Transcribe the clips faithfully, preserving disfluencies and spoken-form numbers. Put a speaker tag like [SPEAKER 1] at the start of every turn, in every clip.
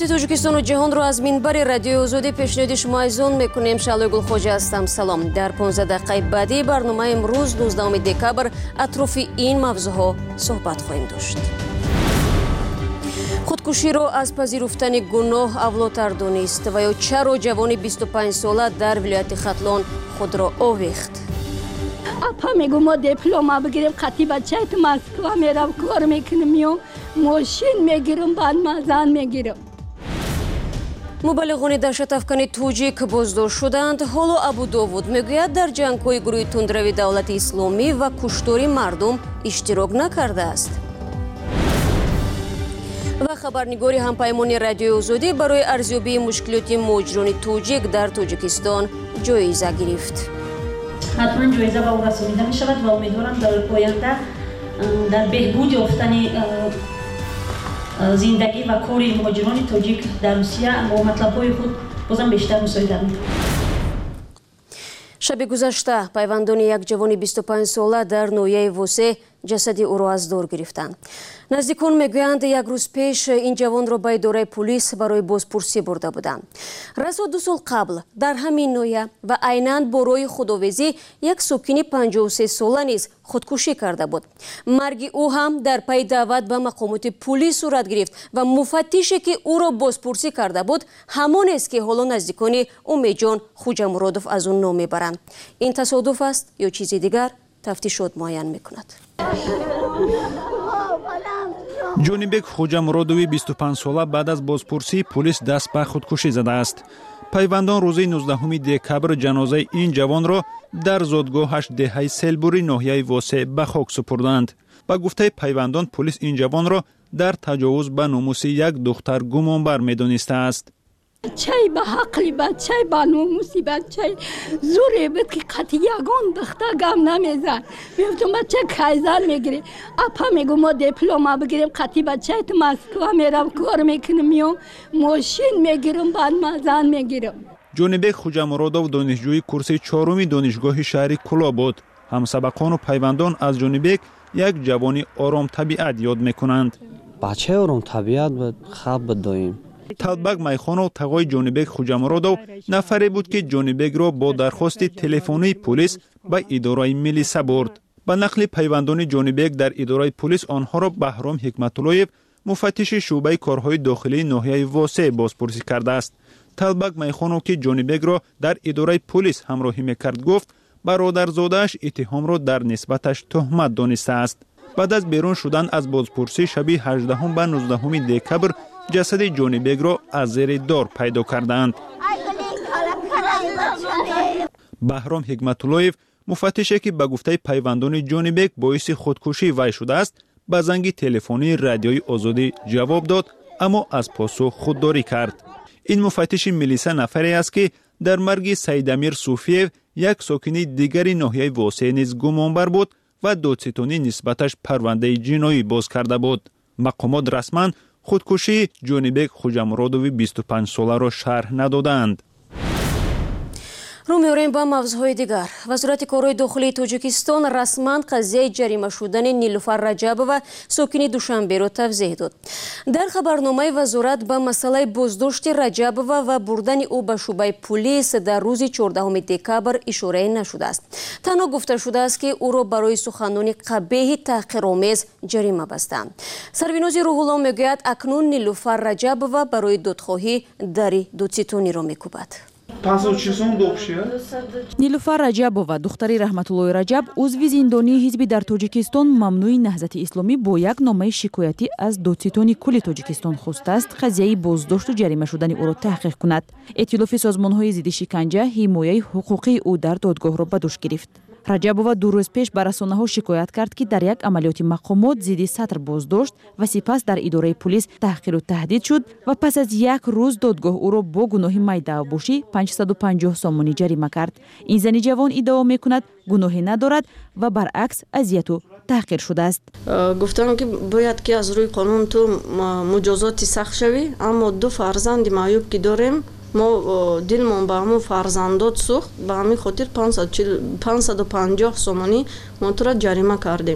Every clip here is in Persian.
[SPEAKER 1] اطلاعات تاجیکستان و جهان را از منبر رادیو آزادی پیشنهاد شما ایزون میکنیم. شعله گلخوجه هستم. سلام. در پانزده دقیقه بعدی برنامه امروز نوزدهم دکبر اطراف این موضوعها صحبت خواهیم داشت. خودکشی را از پذیرفتن گناه اولاتر دانست و یا چرا جوان بیست و پنج ساله در ولایت ختلان خود را آویخت.
[SPEAKER 2] اپا میگو ما دیپلم بگیریم قطعی بچه تو مسکو میرم کار میکنم یا ماشین میگیرم بعد مزن میگیرم.
[SPEAKER 1] مبلغان دهشت افکن توجیک بازداشت شدند. حالا ابو داوود میگوید در جنگ‌های گروه تندروی دولت اسلامی و کشتار مردم اشتراک نکرده است. و خبرنگاری همپیمانی رادیو آزادی برای ارزیابی مشکلات مهاجران توجیک در تاجیکستان جایزه گرفت.
[SPEAKER 3] حتما جایزه به او رسانیده می شود و امیدوارم در آینده در بهبود یافتن زندگی و کار مهاجران تاجیک در روسیه با مطلب‌های خود بازم بیشتر مساعدت می‌کنم.
[SPEAKER 1] شب گذشته پیوندان یک جوان بیست و پنج ساله در ناحیه ووسه جسد او را از دور گرفتند. نزدیکان میگویند یک روز پیش این جوان را به اداره پلیس برای بازپرسی برده بودند. رسا دو سال قبل در همین ناحیه و عیناً برای خداویزی یک ساکن پنجاه و سه ساله نیز خودکشی کرده بود. مرگ او هم در پی دعوت به مقامات پلیس صورت گرفت و مفتشی که او را بازپرسی کرده بود همان است که حالا نزدیکان امیدجان خوجا مرادوف از اون نام میبرند. این تصادف است یا چیزی دیگر؟ تفتیشات معین میکند.
[SPEAKER 4] جونیبک خوجا مرادوی بیست و پنج ساله بعد از بازپرسی پلیس دست به خودکشی زده است. پیوندان روز نوزدهم دکبر جنازه این جوان را در زادگاهش دهه سیلبوری ناحیه واسه به خاک سپردند. با گفته پیوندان پلیس این جوان را در تجاوز به ناموس یک دختر گمانبر میدانسته است.
[SPEAKER 2] چه به حقلی بچه به ناموسی بچه زوری بود که قطعی یگان دختر گم نمیزن میفتم بچه کایزر میگیری. اپا میگو ما دیپلم بگیریم قطعی بچه تو مسکو میرم کار میکنم یا ماشین میگیرم بعد مزن میگیرم.
[SPEAKER 4] جونیبک خوجا مرادوف دانشجوی کورس چهارم دانشگاه شهری کولا بود. همسبقان و پیوندان از جونیبک یک جوانی آرام طبیعت یاد میکنند.
[SPEAKER 5] بچه آرام طبیعت بود خواب دایم.
[SPEAKER 4] талбак майхонов тағои ҷонибек хуҷамуродов нафаре буд ки ҷонибекро бо дархости телефонии полис ба идораи милиса бурд. ба нақли пайвандони ҷонибек дар идораи полис онҳоро баҳром ҳикматуллоев муфаттиши шӯъбаи корҳои дохилии ноҳияи восе бозпурсӣ кардааст. талбак майхонов ки ҷонибекро дар идораи полис ҳамроҳӣ мекард гуфт бародарзодааш иттиҳомро дар нисбаташ тӯҳмат донистааст. баъд аз берун шудан аз бозпурсӣ шаби ҳаждаҳум ба нуздаҳуми декабр جسد جونیبک را از زیر دار پیدا کردند. بهرام حکمت‌الله‌یف مفتشی که به گفته پیوندان جونیبک باعث خودکشی وی شده است به زنگ تلفنی رادیوی آزادی جواب داد اما از پاسخ خودداری کرد. این مفتش میلیسا نفری است که در مرگ سید امیر صوفی‌یف یک ساکن دیگری ناحیه واسه نیز گمانبر بود و دادستانی نسبتش پرونده جنایی باز کرده بود. مقامات رسما خودکشی جونیبک خوجا مرادوی بیست و پنج ساله را شرح ندادند.
[SPEAKER 1] رو می‌آوریم با موضوعهای دیگر. وزارت کارهای داخلی تاجیکستان رسما قضیه جریمه شدن نیلوفر رجبова ساکن دوشنبه را توضیح داد. در خبرنامه وزارت به مسئله بازداشت رجبова و بردن او به شعبه پلیس در روز چهاردهم دکبر اشاره نشده است. تنها گفته شده است که او را برای سخنان قبیح تحقیرآمیز جریمه بستند. سربیناز روح‌الله میگوید اکنون نیلوفر رجبова برای دادخواهی در دادستانی را می‌کوبد.
[SPEAKER 6] نیلوفر رجبова духтари раҳматуллои раҷаб узви зиндонии ҳизби дар тоҷикистон мамнӯи наҳзати исломӣ бо як номаи шикоятӣ аз додситони кулли тоҷикистон хостааст қазияи боздошту ҷарима шудани ӯро таҳқиқ кунад. эътилофи созмонҳои зидди шиканҷа ҳимояи ҳуқуқии ӯ дар додгоҳро ба дӯш гирифт. раҷабова ду рӯз пеш ба расонаҳо шикоят кард ки дар як амалиёти мақомот зидди сатр боздошт ва сипас дар идораи пулис таҳқиру таҳдид шуд ва пас аз як рӯз додгоҳ ӯро бо гуноҳи майдаъвобошӣ панҷсаду панҷоҳ сомонӣ ҷарима кард. ин зани ҷавон иддао мекунад гуноҳе надорад ва баръакс азияту таҳқир шудааст.
[SPEAKER 7] гуфтам ки бояд ки аз рӯи қонун ту муҷозоти сахт шавӣ, аммо ду фарзанди маъюб ки дорем мо дилмон ба ҳамун фарзандот сӯхт, ба ҳамин хотир панҷсаду панҷоҳ сомонӣ мо тура ҷарима кардем.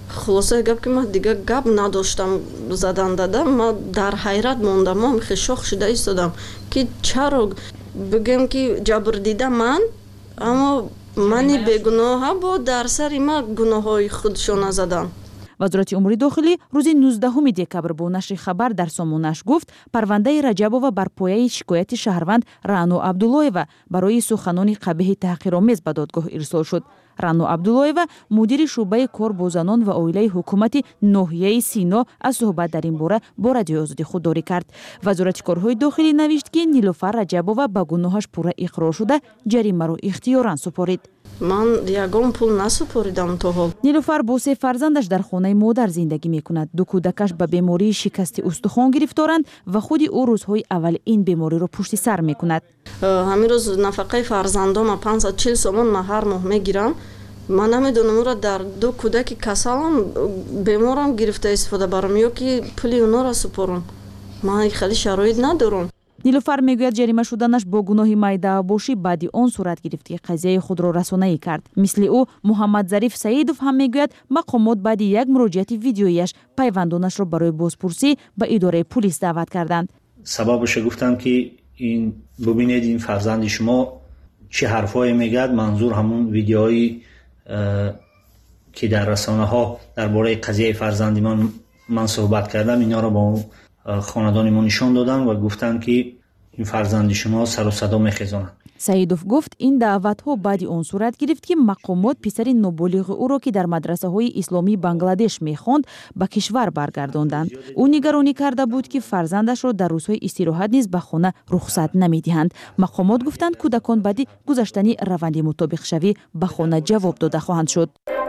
[SPEAKER 7] خلاصه گپ که من دیگه گپ نداشتم زدن دادم. من در حیرت موندم، من خیلی شوق شده ایستادم که چرا بگم که جبر دیده من، اما منی بیگناه با در سر ما گناه های خودشون زدن.
[SPEAKER 6] وزارت امور داخلی روز نوزدهم دکبر با نشر خبر در سامانش گفت پرونده رجبова بر پایه شکایت شهروند رعنو عبداللهیوا برای سخنان قبیح تحقیرآمیز به دادگاه ارسال شد. رعنو عبداللهیوا مدیر شعبه کار با زنان و عائله حکومت ناحیه سینا از صحبت در این باره با رادیو آزادی خودداری کرد. وزارت کارهای داخلی نوشت که نیلوفر رجبova به گناهش پورا اقرار شده جریمه را اختیاراً سپارید.
[SPEAKER 7] من یگان پول نسپاریدم تا حال.
[SPEAKER 6] نیلوفر با سه فرزندش در خانه مادر زندگی میکند. دو کودکش به بیماری شکست استخوان گرفتارند و خود او روزهای اول این بیماری را پشت سر میکند.
[SPEAKER 7] همین روز نفقه فرزندام پانصد و چهل سومن ما هر ماه میگیرم. من نمیدونم را در دو کودک کسالم بیمارم گرفته استفاده برام یا که پولی اونا را سپارم. من خیلی شرایط ندارم.
[SPEAKER 6] نیلوفر میگوید جریمه شدنش با گناه میده باشی بعدی آن صورت گرفت که قضیه خود را رسانه‌ای کرد. مثل او محمد ظریف سعیدوف هم میگوید مقامات بعد یک مراجعت ویدیویش پیوندانش را برای بازپرسی به اداره پلیس دعوت کردند.
[SPEAKER 8] سببش گفتم که این ببینید این فرزند شما چه حرفایی میگه، منظور همون ویدیوهایی که در رسانه ها درباره قضیه فرزندی من من صحبت کردم اینا را با خاندان ما نشان دادن و گفتن که این فرزند شما سر و صدا میخیزانند.
[SPEAKER 6] سعیدوف گفت این دعوت ها بعد اون صورت گرفت که مقامات پسر نابالغ او را که در مدرسه های اسلامی بنگلادش میخواند به کشور برگرداندند. او نگرانی کرده بود که فرزندش را در روزهای استراحت نیز به خانه رخصت نمیدهند. مقامات گفتند کودکان بعدی گذشتنی روند مطابق شوی به خانه جواب داده خواهند شد.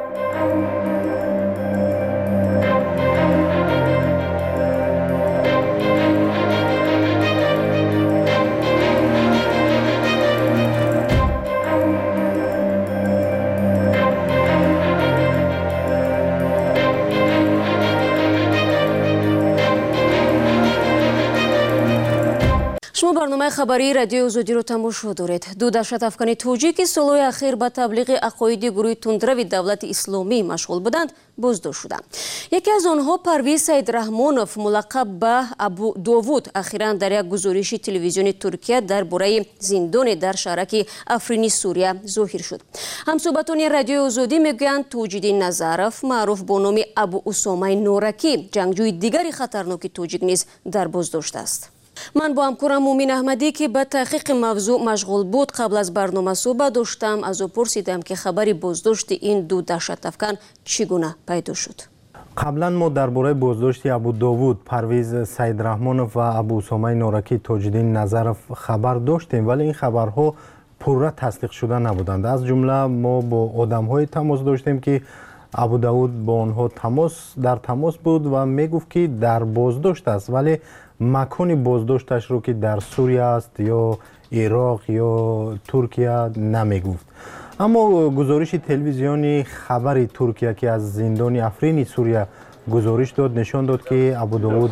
[SPEAKER 1] شما برنامه خبری رادیو آزادی رو تماشا دارید. دو دهشت‌افکن توجیک سالهای اخیر به تبلیغ عقاید گروه تندروی دولت اسلامی مشغول بودند بازداشت شدند. یکی از آنها پرویز سیدرحمانوف ملقب به ابو داوود اخیراً در یک گزارش تلویزیونی ترکیه درباره زندان در شهرک افرینی سوریه ظاهر شد. همصحبتان رادیو آزادی میگویند توجیدین نظرف معروف با نام ابو اسامه نورکی جنگجوی دیگری خطرناک توجیک نیز در بازداشت است. من با همکارم مومین احمدی که به تحقیق موضوع مشغول بود قبل از برنامه صحبت داشتم. از او پرسیدم که خبری بازداشت این دو دهشت‌افکن چگونه پیدا شد.
[SPEAKER 9] قبلا ما درباره بازداشت ابو داوود پرویز سیدرحمانوف و ابو اسامه نورکی تاج‌الدین نظرف خبر داشتیم، ولی این خبرها پورا تصدیق شده نبودند. از جمله ما با آدم‌های تماس داشتیم که ابو داوود با آنها تماس در تماس بود و میگفت که در بازداشت است، ولی مکان بازداشتش رو که در سوریه است یا عراق یا ترکیه نمیگفت. اما گزارش تلویزیونی خبر ترکیه که از زندان افرین سوریه گزارش داد نشان داد که ابو داوود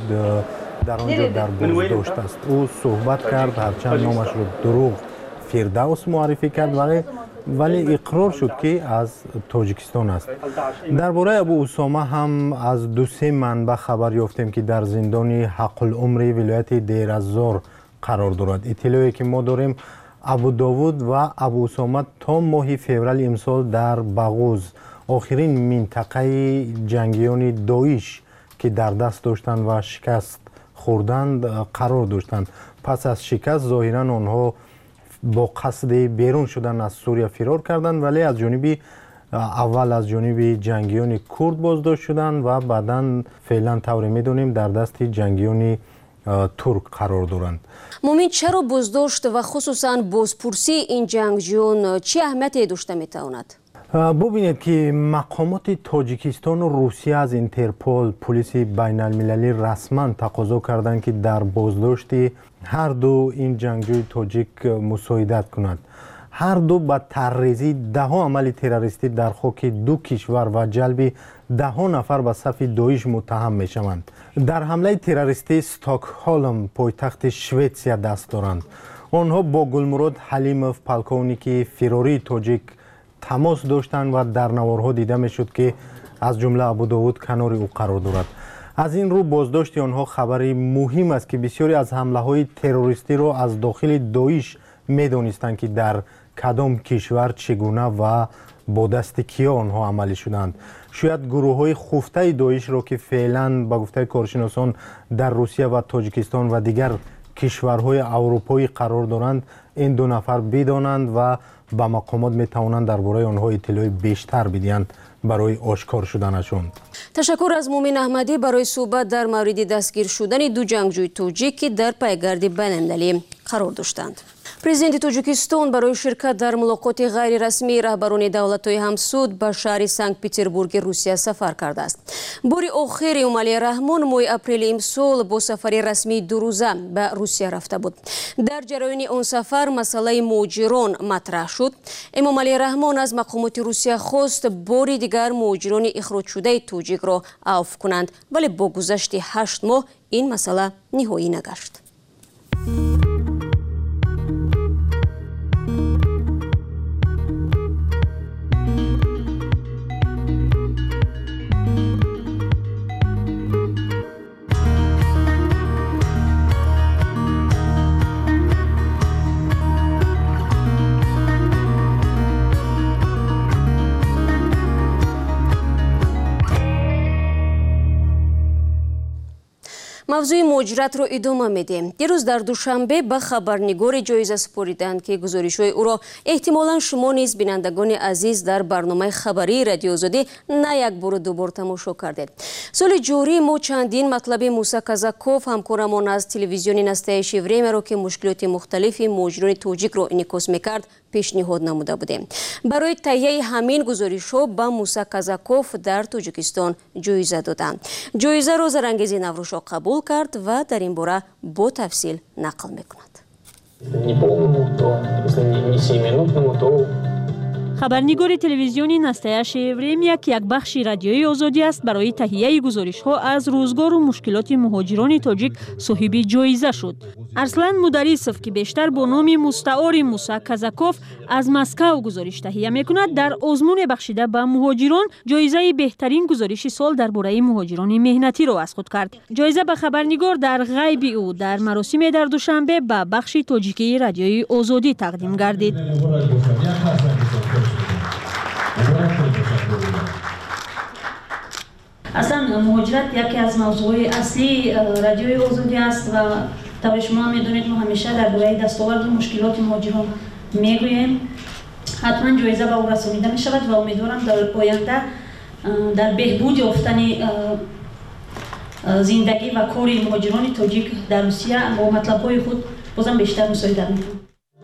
[SPEAKER 9] در آنجا در بازداشت است. او صحبت کرد، هرچند نامش رو دروغ فردوس معرفی کرد، ولی ولی اقرار شد که از تاجیکستان است. درباره ابو اسامه هم از دو سه منبع خبر یافتیم که در زندان حق العمر ولایت دیر الزور قرار دارد. اطلاعی که ما داریم ابو داوود و ابو اسامه تا ماه فوریه امسال در بغوز آخرین منطقه جنگیان داعش که در دست داشتند و شکست خوردند قرار داشتند. پس از شکست ظاهرا آنها با قصد بیرون شدن از سوریه فرار کردند، ولی از جانب اول از جانب جنگیان کرد بازداشت شدند و بعدا فعلا طوری میدونیم در دست جنگیان ترک قرار دارند.
[SPEAKER 1] مومین چرا بازداشت و خصوصا بازپرسی این جنگجویان چه اهمیتی داشته میتواند؟
[SPEAKER 9] ببینید که مقامات تاجیکستان و روسیه از اینترپل پلیس بین المللی رسما تقاضا کردند که در بازداشت هر دو این جنگجوی تاجیک مساعدت کنند. هر دو با طرحریزی ده ها عمل تروریستی در خاک دو کشور و جلب ده ها نفر به صف داعش متهم می شوند. در حمله تروریستی استکهلم پایتخت سوئیسریا دست دارند. آنها با گلمراد حلیموف پلکونیک فراری تاجیک تماس داشتند و در نوارها دیده می شد که از جمله ابو داوود کنار او قرار دارد. از این رو بازداشت آنها خبری مهم است که بسیاری از حمله های تروریستی را از داخل داعش می‌دانستند که در کدام کشور چگونه و با دست کیا آنها عملی شدند. شاید گروه های خفته داعش را که فعلا با گفته کارشناسان در روسیه و تاجیکستان و دیگر کشورهای اروپایی قرار دارند این دو نفر بدانند و با مقامات میتوانند درباره آنها اطلاع بیشتر بدهند برای آشکار شدنشون.
[SPEAKER 1] تشکر از مومن احمدی برای صحبت در مورد دستگیر شدن دو جنگجوی توجیک که در پیگرد بین‌المللی قرار داشتند. президенти Тоҷикистон барои ширкат дар мулоқоти ғайрирасмии раҳбарони давлатҳои ҳамсуд ба шаҳри Санкт-Петербурги Русия сафар кардааст. бори охири Эмомалӣ Раҳмон моҳи апрели имсол бо сафари расмии дурӯза ба Русия рафта буд. дар ҷараёни он сафар масъалаи муҳоҷирон матраҳ шуд. Эмомалӣ Раҳмон аз мақомоти Русия хост бори дигар муҳоҷирони ихроҷшудаи тоҷикро авф кунанд, вале бо гузашти ҳашт моҳ ин масъала ниҳоӣ нагашт. мавзӯи муҳоҷиратро идома медиҳем. дирӯз дар душанбе ба хабарнигори ҷоиза супориданд ки гузоришҳои ӯро эҳтимолан шумо низ бинандагони азиз дар барномаи хабарии радиои озодӣ на як бору дубор тамошо кардед. соли ҷорӣ мо чандин матлаби Муса Казаков ҳамкорамон аз телевизиони настоящее времяро ки мушкилоти мухталифи муҳоҷирони тоҷикро инъикос мекард пешниҳод намуда будем. барои таҳияи ҳамин гузоришҳо ба Муса Казаков дар Тоҷикистон ҷоиза доданд. ҷоизаро Зарангези Наврӯшо қабул кард ва дар ин бора бо тафсил нақл мекунад.
[SPEAKER 10] хабарнигори телевизиони настоящее время ки як бахши радиои озодӣ аст барои таҳияи гузоришҳо аз рӯзгору мушкилоти муҳоҷирони тоҷик соҳиби ҷоиза шуд. Арслан Мударисов ки бештар бо номи мустаъори Муса Казаков аз Москав гузориш таҳия мекунад, дар озмуне бахшида ба муҳоҷирон ҷоизаи беҳтарин гузориши сол дар бораи муҳоҷирони меҳнатиро аз худ кард. ҷоиза ба хабарнигор дар ғайби ӯ дар маросиме дар душанбе ба бахши тоҷикии радиои озодӣ тақдим гардид.
[SPEAKER 3] аслан муҳоҷират яке аз мавзӯъҳои аслии радиои озодӣ аст ва таври шумо ҳам медонед мо ҳамеша дар бораи дастоварду мушкилоти муҳоҷирон мегӯем. ҳатман ҷоиза ба ӯ расонида мешавад ва умедворам дар оянда дар беҳбуд ёфтани зиндагӣ ва кори муҳоҷирони тоҷик дар Русия бо матлабҳои худ бозам бештар мусоидат мекунам.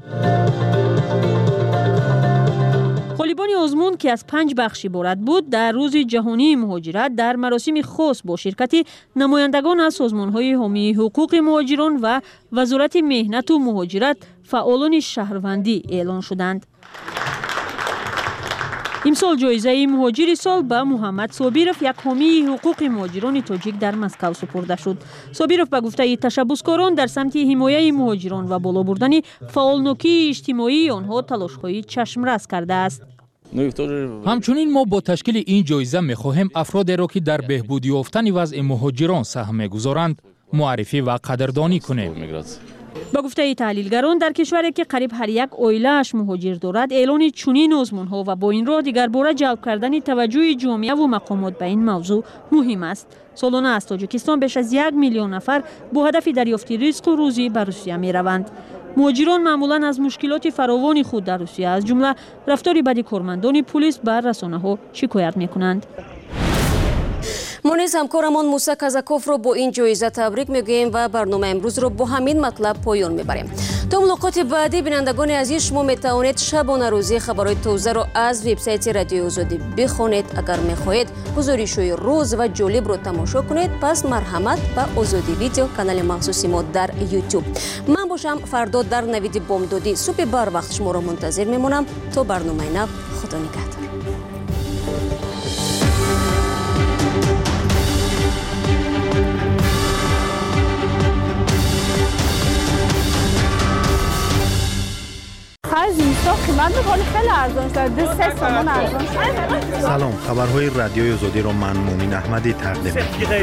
[SPEAKER 10] ғолибони озмун ки аз панҷ бахш иборат буд, дар рӯзи ҷаҳонии муҳоҷират дар маросими хос бо ширкати намояндагон аз созмонҳои ҳомии ҳуқуқи муҳоҷирон ва вазорати меҳнату муҳоҷират, фаъолони шаҳрвандӣ эълон шуданд. имсол ҷоизаи муҳоҷири сол ба Муҳаммад Собиров, як ҳомии ҳуқуқи муҳоҷирони тоҷик дар Москав супурда шуд. Собиров ба гуфтаи ташаббускорон дар самти ҳимояи муҳоҷирон ва боло бурдани фаъолнокии иҷтимоии онҳо талошҳои чашмрас кардааст.
[SPEAKER 11] ҳамчунин мо бо ташкили ин ҷоиза мехоҳем афродеро ки дар беҳбуд ёфтани вазъи муҳоҷирон саҳм мегузоранд муаррифӣ ва қадрдонӣ кунем.
[SPEAKER 10] ба гуфтаи таҳлилгарон, дар кишваре ки қариб ҳар як оилааш муҳоҷир дорад, эълони чунин озмунҳо ва бо ин роҳ дигарбора ҷалб кардани таваҷҷӯҳи ҷомеаву мақомот ба ин мавзӯъ муҳим аст. солона аз Тоҷикистон беш аз як миллион нафар бо ҳадафи дарёфти ризқу рӯзӣ ба Русия мераванд. муҳоҷирон маъмулан аз мушкилоти фаровони худ дар Русия, аз ҷумла рафтори бади кормандони пулис ба расонаҳо шикоят мекунанд.
[SPEAKER 1] мо низ ҳамкорамон Муса Казаковро бо ин ҷоиза табрик мегӯем ва барномаи имрӯзро бо ҳамин матлаб поён мебарем. то мулоқоти баъдӣ бинандагони азиз, шумо метавонед шабона рӯзӣ хабарҳои тозаро аз вебсайти радиои озодӣ бихонед. агар мехоҳед гузоришҳои рӯз ва ҷолибро тамошо кунед, пас марҳамат ба Озодӣ видео канали махсуси мо дар YouTube. ман бошам фардо дар навиди бомдодӣ. субҳи барвақт шуморо мунтазир мемонам. то барномаи нав, худо нигаҳдор.
[SPEAKER 12] از این ساخت
[SPEAKER 2] من می‌خوام خیلی ارزان شد دو سه تومن ارزان شد.
[SPEAKER 9] سلام، خبرهای رادیوی آزادی را من مومن احمدی تقدیم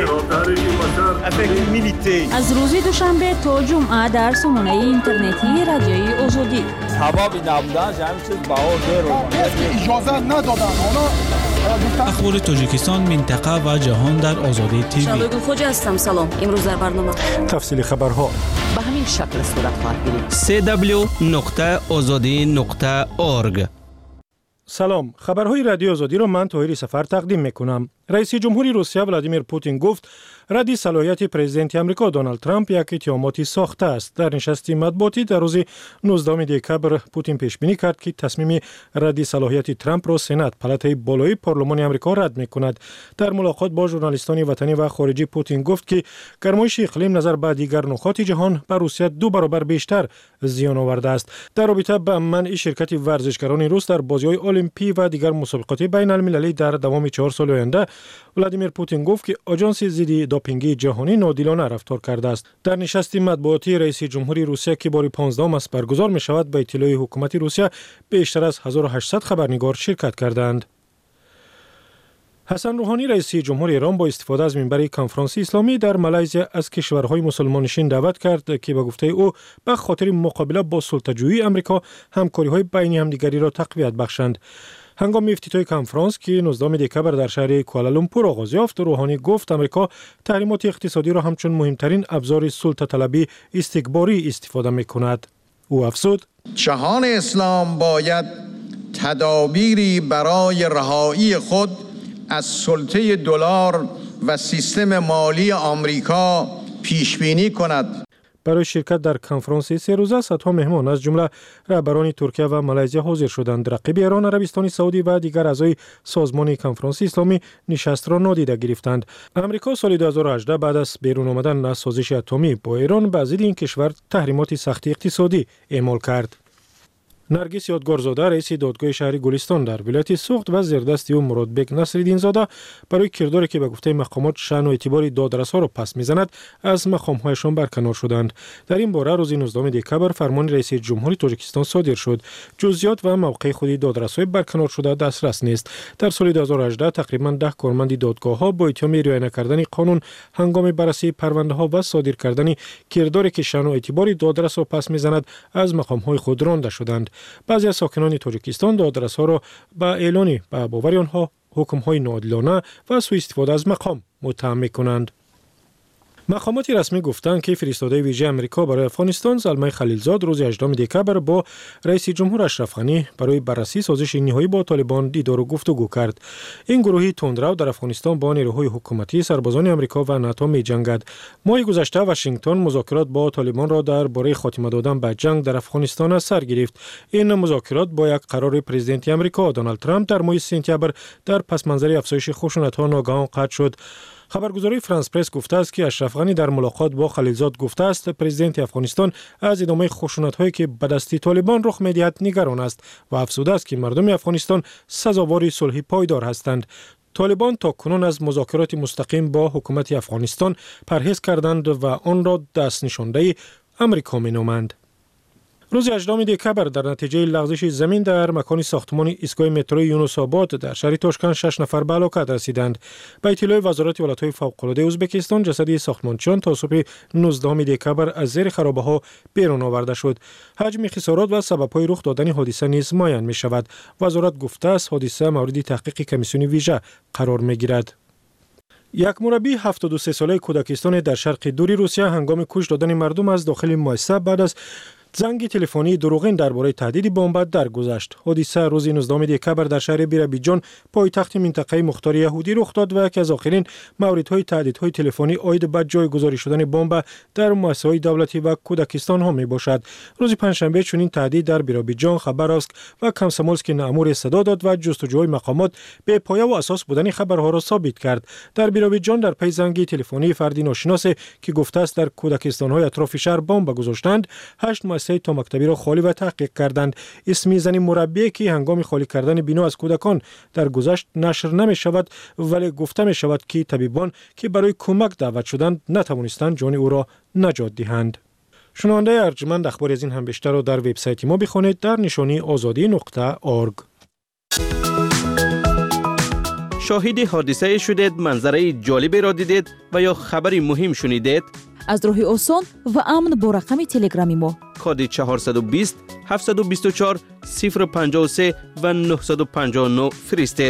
[SPEAKER 9] می‌کنم.
[SPEAKER 10] از روز دوشنبه تا جمعه در سامانه اینترنتی رادیوی آزادی.
[SPEAKER 12] حبابی نبودن همین چیز بهار رو اجازه ندادن.
[SPEAKER 13] اخبار تاجیکستان، منطقه و جهان در آزادی تیوی.
[SPEAKER 1] شبگون خوجا هستم. سلام. امروز در برنامه
[SPEAKER 9] تفصیل خبرها
[SPEAKER 14] به همین شکل صورت خواهد گرفت.
[SPEAKER 15] سی دبلیو نقطه آزادی نقطه اورگ.
[SPEAKER 16] سلام، خبرهای رادیو آزادی را من طاهری سفر تقدیم میکنم. رئیس جمهوری روسیه ولادیمیر پوتین گفت رد صلاحیت پرزیدنت آمریکا دونالد ترامپ یک اتهاماتی ساخته است. در نشستی مطبوعاتی در روز نوزدهم دکبر پوتین پیش بینی کرد که تصمیم رد صلاحیت ترامپ را سنات پالاتای بالای پارلمان آمریکا رد میکند. در ملاقات با ژورنالیستان وطنی و خارجی پوتین گفت که گرمایش اقلیم نظر به دیگر نقاط جهان بر روسیه دو برابر بیشتر زیان آورده است. در رابطه با منع شرکت ورزشکاران روس در بازی‌های المپی و دیگر مسابقات بین المللی در دوام چهار سال آینده، ولادیمیر پوتین گفت که آژانس ضد دوپینگی جهانی نادیلانه رفتار کرده است. در نشست مطبوعاتی رئیس جمهوری روسیه که بار پانزدهم است برگزار می شود، به اطلاع حکومت روسیه بیشتر از هزار و هشتصد خبرنگار شرکت کردند. حسن روحانی رئیس جمهوری ایران با استفاده از منبر کنفرانس اسلامی در مالزیا از کشورهای مسلمانشین دعوت کرد که به گفته او به خاطر مقابله با سلطه‌جویی آمریکا همکاری‌های بین همدیگری را تقویت بخشند. هنگام افتتاح کنفرانس که نوزدهم دکبر در شهر کوالالامپور آغاز یافت، روحانی گفت آمریکا تحریمات اقتصادی را همچون مهمترین ابزار سلطه طلبی استکباری استفاده می‌کند. او افزود:
[SPEAKER 17] جهان اسلام باید تدابیری برای رهایی خود از سلطه دلار و سیستم مالی آمریکا پیش بینی کند.
[SPEAKER 16] برای شرکت در کنفرانس سه روزه صدها مهمان از جمله رهبران ترکیه و مالزیا حاضر شدند. رقیب ایران، عربستان سعودی و دیگر اعضای سازمان کنفرانس اسلامی نشست را نادیده گرفتند. امریکا سال دو هزار و هجده بعد از بیرون آمدن از سازش اتمی با ایران به ضد این کشور تحریمات سخت اقتصادی اعمال کرد. نرگس یادگارزاده رئیس دادگاه شهر گلستان در ولایت سوخت و زیردستی او مرادبک نصرالدین زاده برای کرداری که به گفته مقامات شأن و اعتبار دادرس‌ها را پس می‌زند از مقام‌هایشان برکنار شدند. در این باره روز نوزدهم دکبر فرمان رئیس جمهوری تاجیکستان صادر شد. جزئیات و موقع خود دادرس‌های برکنار شده دسترس نیست. در سال دو هزار و هجده تقریباً ده کارمند دادگاه‌ها با اتهام رعایت نکردن قانون هنگام بررسی پرونده‌ها و صادر کردن کرداری که شأن و اعتبار دادرس را پس می‌زند از مقام‌های خود رانده شدند. بعضی از ساکنان تاجیکستان دادرس‌ها را به اعلان به باور آنها حکم‌های ناعادلانه و سوء استفاده از مقام متهم می‌کنند. مقامات رسمی گفتند که فرستاده ویژه آمریکا برای افغانستان زلمه خلیلزاد روز هجدهم دکبر با رئیس جمهور اشرف غنی برای بررسی سازش نهایی با طالبان دیدار و گفتگو کرد. این گروهی تندرو در افغانستان با نیروهای حکومتی، سربازان آمریکا و ناتو می‌جنگد. ماه گذشته واشنگتن مذاکرات با طالبان را درباره خاتمه دادن به جنگ در افغانستان از سر گرفت. این مذاکرات با یک قرار پرزیدنت آمریکا دونالد ترامپ در ماه سپتامبر در پس منظر افزایش خشونت‌ها ناگهان قطع شد. خبرگزاری فرانس پرس گفته است که اشرف غنی در ملاقات با خلیلزاد گفته است پرزیدنت افغانستان از ادامه خشونت‌هایی که به دست طالبان رخ می‌دهد نگران است و افزوده است که مردم افغانستان سزاوار صلح پایدار هستند. طالبان تا کنون از مذاکرات مستقیم با حکومت افغانستان پرهیز کردند و آن را دست نشانده آمریکا می‌نامند. روز هجدهم دکبر در نتیجه لغزش زمین در مکان ساختمان ایستگاه مترو یونس آباد در شهر تاشکند شش نفر به هلاکت رسیدند. به اطلاع وزارت ولایت‌های فوق‌العاده ازبکستان جسد ساختمانچیان تا صبح نوزدهم دکبر از زیر خرابه‌ها بیرون آورده شد. حجم خسارات و سبب‌های رخ دادن حادثه نیز معین می‌شود. وزارت گفته است حادثه مورد تحقیق کمیسیون ویژه قرار می‌گیرد. یک مربی هفتاد و سه ساله کودکستان در شرق دوری روسیه هنگام کش دادن مردم از داخل مؤسسه بعد از زنگ تلفنی دروغین درباره تهدید بمب درگذشت. حادثه روز نوزدهم دکبر در شهر بیرابیجان پایتخت منطقه مختار یهودی رخ داد و یکی از آخرین موردهای تهدیدهای تلفنی عاید به جایگذاری شدن بمب در مؤسسه‌های دولتی و کودکستان ها می باشد. روز پنجشنبه چنین تهدید در بیرابیجان، خبرسک و کامسومولسک نامور صدا داد و جستجوی مقامات به پایه و اساس بودن خبرها را ثابت کرد. در بیرابیجان در پی زنگ تلفنی فردی ناشناس که گفته است در کودکستان‌های اطراف شهر بمب گذاشتند، هشت مؤسسه تا مکتبی را خالی و تحقیق کردند. اسم زن مربی که هنگام خالی کردن بنا از کودکان در گذشت نشر نمی شود، ولی گفته می شود که طبیبان که برای کمک دعوت شدند نتوانستند جان او را نجات دهند. شنونده ارجمند اخبار از این هم بیشتر رو در وبسایت ما بخونید در نشانی آزادی نقطه اورگ.
[SPEAKER 15] شاهد حادثه شدید، منظره جالبی را دیدید و یا خبری مهم شنیدید؟
[SPEAKER 6] از راه آسان و امن با رقم تلگرامی ما
[SPEAKER 15] کد چهارصد و بیست هفتصد و بیست و چهار صفر پنجاه و سه و نهصد و پنجاه و نه فرستید.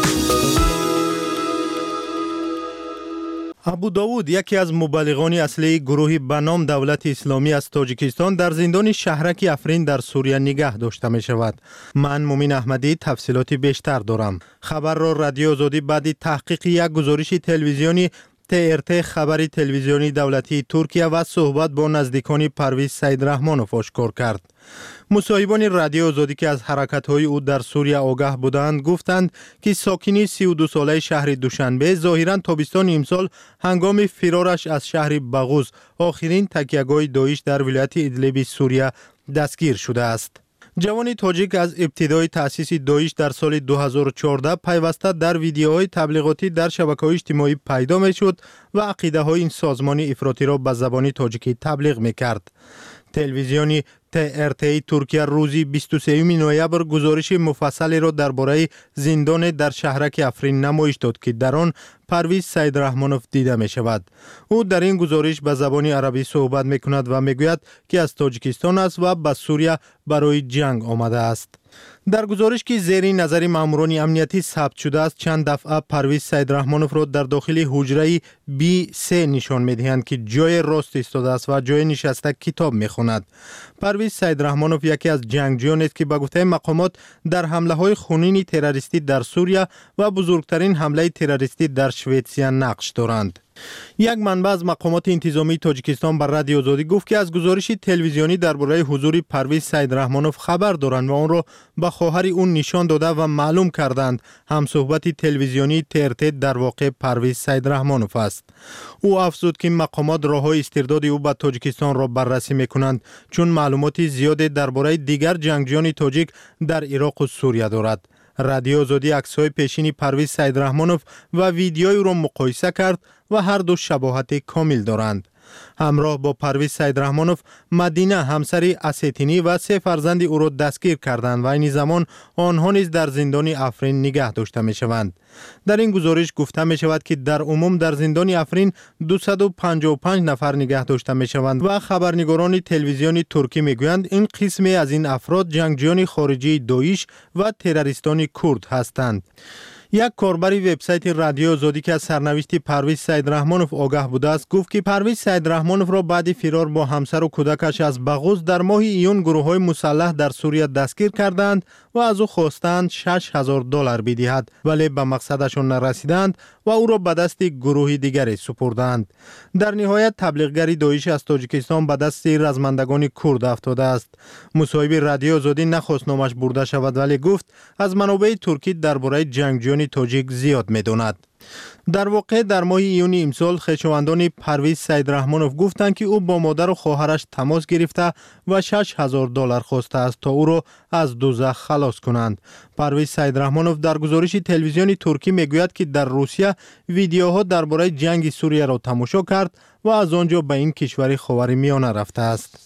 [SPEAKER 9] ابو داوود یکی از مبلغان اصلی گروه به نام دولت اسلامی از تاجیکستان در زندان شهرک افرین در سوریه نگه داشته می شود. من مومین احمدی تفصیلات بیشتر دارم. خبر را رادیو آزادی بعد تحقیق یک گزارش تلویزیونی تی ار تی خبری تلویزیونی دولتی ترکیه و صحبت با نزدیکان پرویز سیدرحمانوف آشکار کرد. مصاحبان رادیو آزادی که از حرکت‌های او در سوریه آگاه بودند گفتند که ساکنی سی و دو ساله شهر دوشنبه ظاهراً تابستان امسال هنگام فرارش از شهر بغوز آخرین تکیهگاه داعش در ولایت ادلب سوریه دستگیر شده است. جوان تاجیک از ابتدای تأسیس داعش در سال دو هزار و چهارده پیوسته در ویدیوهای تبلیغاتی در شبکه‌های اجتماعی پیدا می‌شد و عقیده‌های این سازمان افراطی را به زبان تاجیکی تبلیغ می‌کرد. تلویزیونی تی ار تی ترکیه روزی بیست و سوم نوامبر گزارش مفصلی را درباره زندان در شهرک افرین نمایش داد که در آن پرویز سیدرحمانوف دیده می شود. او در این گزارش به زبان عربی صحبت می کند و می گوید که از تاجیکستان است و به سوریه برای جنگ آمده است. در گزارش که زیر نظر ماموران امنیتی ثبت شده است چند دفعه پرویز سیدرحمانوف را در داخل حجره بی سه نشان می‌دهند که جای راست ایستاده است و جای نشسته کتاب می‌خواند. پرویز سیدرحمانوف یکی از جنگجویان است که به گفته مقامات در حمله‌های خونین تروریستی در سوریه و بزرگترین حمله تروریستی در شوئدسیا نقش دارند. یک منبع از مقامات انتظامی تاجیکستان بر رادیو آزادی گفت که از گزارش تلویزیونی درباره حضور پرویز سیدرحمانوف خبر دارند و آن را به خواهر اون نشان داده و معلوم کردند هم صحبت تلویزیونی تی ار تی در واقع پرویز سیدرحمانوف است. او افزود که مقامات راههای استرداد او به تاجیکستان را بررسی میکنند چون معلومات زیادی درباره دیگر جنگجویان تاجیک در عراق و سوریه دارد. رادیو آزادی عکس‌های پیشین پرویز سیدرحمانوف و ویدیوی او را مقایسه کرد و هر دو شباهت کامل دارند. همراه با پرویز سیدرحمانوف مدینه همسر اسیتینی و سه فرزند او را دستگیر کردند و این زمان آنها نیز در زندان افرین نگه داشته می شوند. در این گزارش گفته می شود که در عموم در زندان افرین دویست و پنجاه و پنج نفر نگه داشته می شوند و خبرنگاران تلویزیون ترکی می گویند این قسمی از این افراد جنگجویان خارجی داعش و تروریستان کرد هستند. یک کاربر وبسایت رادیو آزادی که از سرنوشت پرویز سیدرحمانوف آگاه بوده است گفت که پرویز سیدرحمانوف را بعد فرار با همسر و کودکش از بغوز در ماه ایون گروه‌های مسلح در سوریه دستگیر کردند و از او خواستند شش هزار دلار بدهد ولی به مقصدشان نرسیدند و او را به دست گروه دیگری سپردند. در نهایت تبلیغگری داعش از تاجیکستان به دست رزمندگان کرد افتاده است. مصاحب رادیو آزادی نخواست نامش برده شود ولی گفت از منابع ترکی درباره جنگجویان تاجیک زیاد می‌داند. در واقع در ماه ایون امسال خویشاوندان پرویز سیدرحمانوف گفتند که او با مادر و خواهرش تماس گرفته و شش هزار دلار خواسته است تا او را از دوزخ خلاص کنند. پرویز سیدرحمانوف در گزارش تلویزیونی ترکی میگوید که در روسیه ویدیوها درباره جنگ سوریه را تماشا کرد و از آنجا به این کشور خاورمیانه رفته است.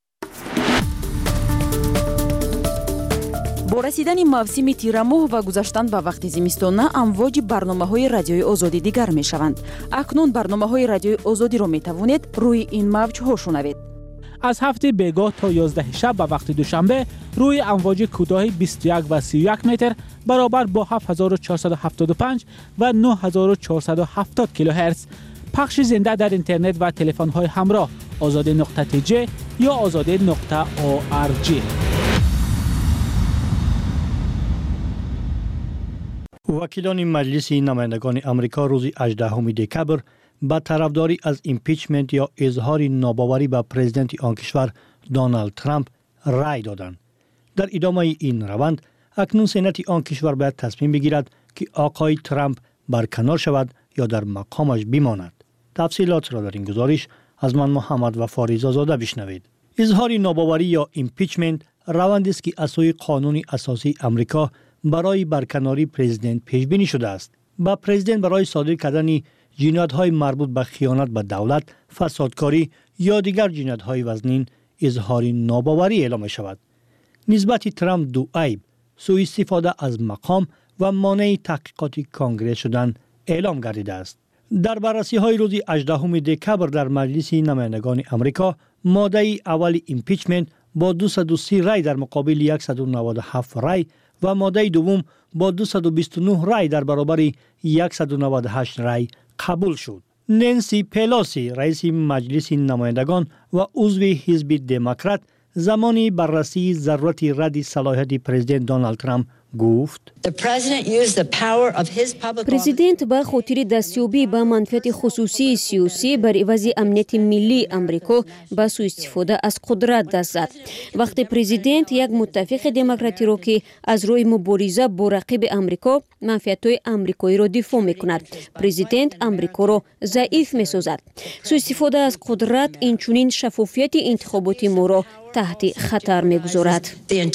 [SPEAKER 6] با رسیدن موسم تیر ماه و گذشتن به وقت زمستانه امواج برنامه‌های رادیوی آزادی دیگر می‌شوند. اکنون برنامه‌های رادیوی آزادی را می‌توانید روی این موج‌ها شنوید.
[SPEAKER 13] از هفته بیگاه تا یازده شب به وقت دوشنبه روی امواج کوتاه بیست و یک و سی و یک متر برابر با هفت هزار و چهارصد و هفتاد و پنج و نه هزار و چهارصد و هفتاد کیلوهرتز پخش زنده در اینترنت و تلفن‌های همراه آزادی نقطه تی جی یا آزادی نقطه او آر جی.
[SPEAKER 18] وکیلان مجلس نمایندگان امریکا روز هجدهم دکبر با طرفداری از ایمپیچمنت یا اظهار ناباوری به پرزیدنت آن کشور دونالد ترامپ رای دادند. در ادامه این روند اکنون سنت آن کشور باید تصمیم بگیرد که آقای ترامپ برکنار شود یا در مقامش بماند. تفصیلات را در این گزارش از من محمد و فاریزا زاده بشنوید. اظهار ناباوری یا ایمپیچمنت روندی است که از سوی قانون اساسی امریکا برای برکناری پرزیدنت پیش بینی شده است. با پرزیدنت برای صادر کردن جنایت‌های مربوط به خیانت به دولت، فسادکاری یا دیگر جنایت‌های وزنین اظهار ناباوری اعلام شود. نسبت ترامپ دو عیب، سوء استفاده از مقام و مانع تحقیقات کنگره شدن اعلام گردیده است. در بررسی های روز هجدهم دکبر در مجلس نمایندگان امریکا، ماده اول ایمپیچمنت با دویست و سی رای در مقابل صد و نود و هفت رای و ماده دوم با دویست و بیست و نه رای در برابر صد و نود و هشت رای قبول شد. نانسی پلوسی رئیس مجلس نمایندگان و عضو حزب دموکرات زمانی بررسی ضرورت رد صلاحیت پرزیدنت دونالد ترامپ گفت
[SPEAKER 1] پرزیدنت با خاطر دستیابی به منفعت خصوصی سیاسی بر عوض امنیت ملی امریکا با سوء استفاده از قدرت دست زد. وقتی پرزیدنت یک متفق دموکراتی را که از روی مبارزه با رقیب امریکا منفعت‌های امریکایی را دفاع می‌کند، پرزیدنت امریکا را ضعیف می‌سازد. سوء استفاده از قدرت اینچنین شفافیت انتخابات ما را تحت خطر می‌گذارد.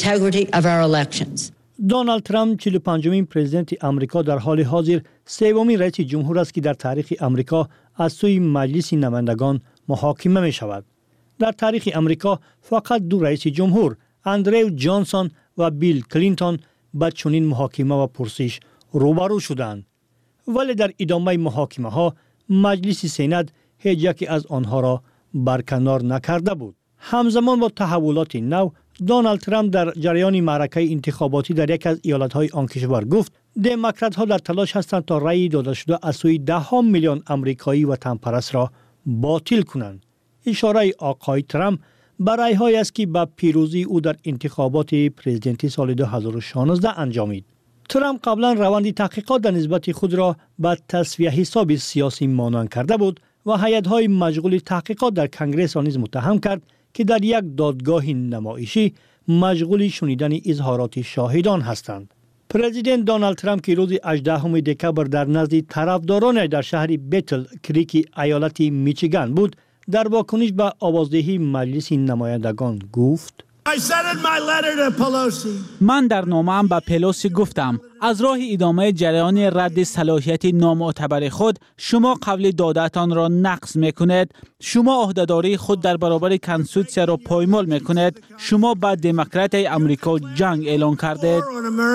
[SPEAKER 18] دونالد ترامپ چهل و پنجمین پرزیدنت امریکا در حال حاضر سومین رئیس جمهور است که در تاریخ امریکا از سوی مجلس نمایندگان محاکمه می شود. در تاریخ امریکا فقط دو رئیس جمهور، اندرو جانسون و بیل کلینتون، با چنین محاکمه و پرسش روبرو شدند. ولی در ادامه محاکمه ها مجلس سنا هیچ یکی از آنها را برکنار نکرده بود. همزمان با تحولات نو، دونالد ترامپ در جریان معرکه انتخاباتی در یک از ایالت‌های آن کشور گفت دموکرات‌ها در تلاش هستند تا رأی داده شده از سوی ده میلیون آمریکایی وطن پرست را باطل کنند. اشاره آقای ترامپ به رأی‌هایی است که با پیروزی او در انتخابات پرزیدنتی سال دو هزار و شانزده انجامید. ترامپ قبلا روند تحقیقات در نسبت خود را به تصفیه حساب سیاسی مانند کرده بود و هیئت‌های مشغول تحقیقات در کنگره نیز متهم کرد که در یک دادگاه نمایشی مشغول شنیدن اظهارات شاهدان هستند. پرزیدنت دونالد ترامپ که روز هجدهم دکبر در نزد طرفداران در شهر بتل کریک ایالت میچیگان بود، در واکنش به آوازدهی مجلس نمایندگان گفت:
[SPEAKER 13] من در نامه‌ام به پلوسی گفتم از راه ادامه جریان رد صلاحیت نامعتبر خود شما قبل دادتان را نقض میکنید، شما عهدهداری خود در برابر کنستیتوسیون را پایمال میکنید، شما با دموکرات امریکا جنگ اعلان کردید.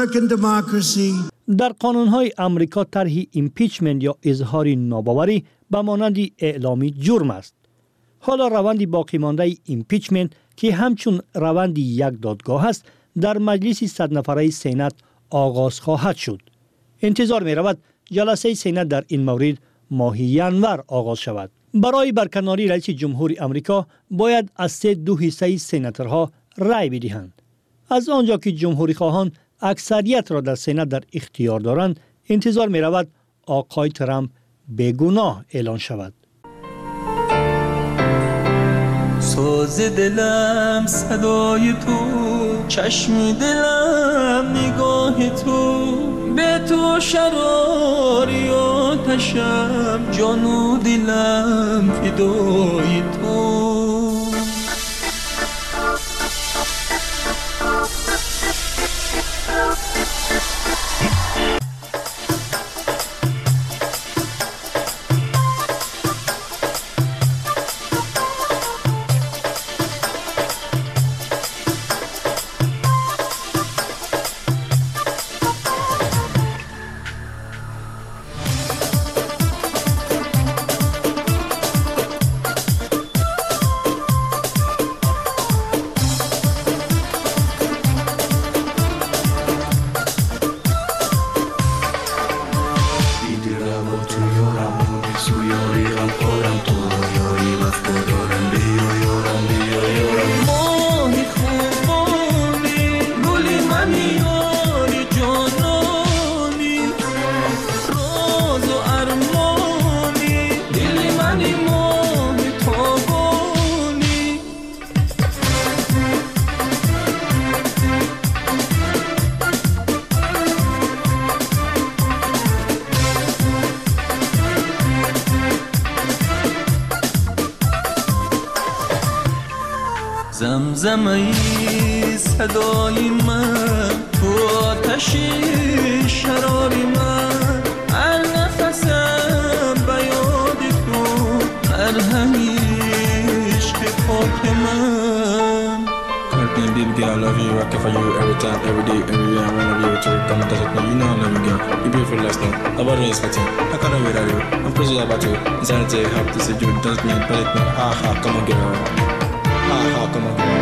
[SPEAKER 18] در قانون‌های امریکا طرح ایمپیچمنت یا اظهار ناباوری به مانند اعلامی جرم است. حالا روند باقی مانده ایمپیچمنت که همچون روند یک دادگاه است در مجلس صد نفره سنا آغاز خواهد شد. انتظار می رود جلسه سنا در این مورد ماه ینور آغاز شود. برای برکناری رئیس جمهور امریکا باید از سه دو حصه سناتورها رأی بدهند. از آنجا که جمهوری خواهان اکثریت را در سنا در اختیار دارند، انتظار می رود آقای ترامپ بیگناه اعلان شود.
[SPEAKER 19] ساز دلم صدای تو، چشم دلم نگاه تو، به تو شراری آتشم، جان و دلم فدای تو. زمزمه صدای من، تو آتش شرار من، هر نفسم به یاد تو، هر همیش
[SPEAKER 20] baby girl, I love you, rockin' for you every time, every day, every year. I wanna be able to come and touch it, you know I love you, girl. You beautiful last night. About me expecting. How can I wait at you? I'm crazy about you. Insanity, have to say you, dance me, palette me. Ha ha, come on, girl. Ha ha, come on, girl.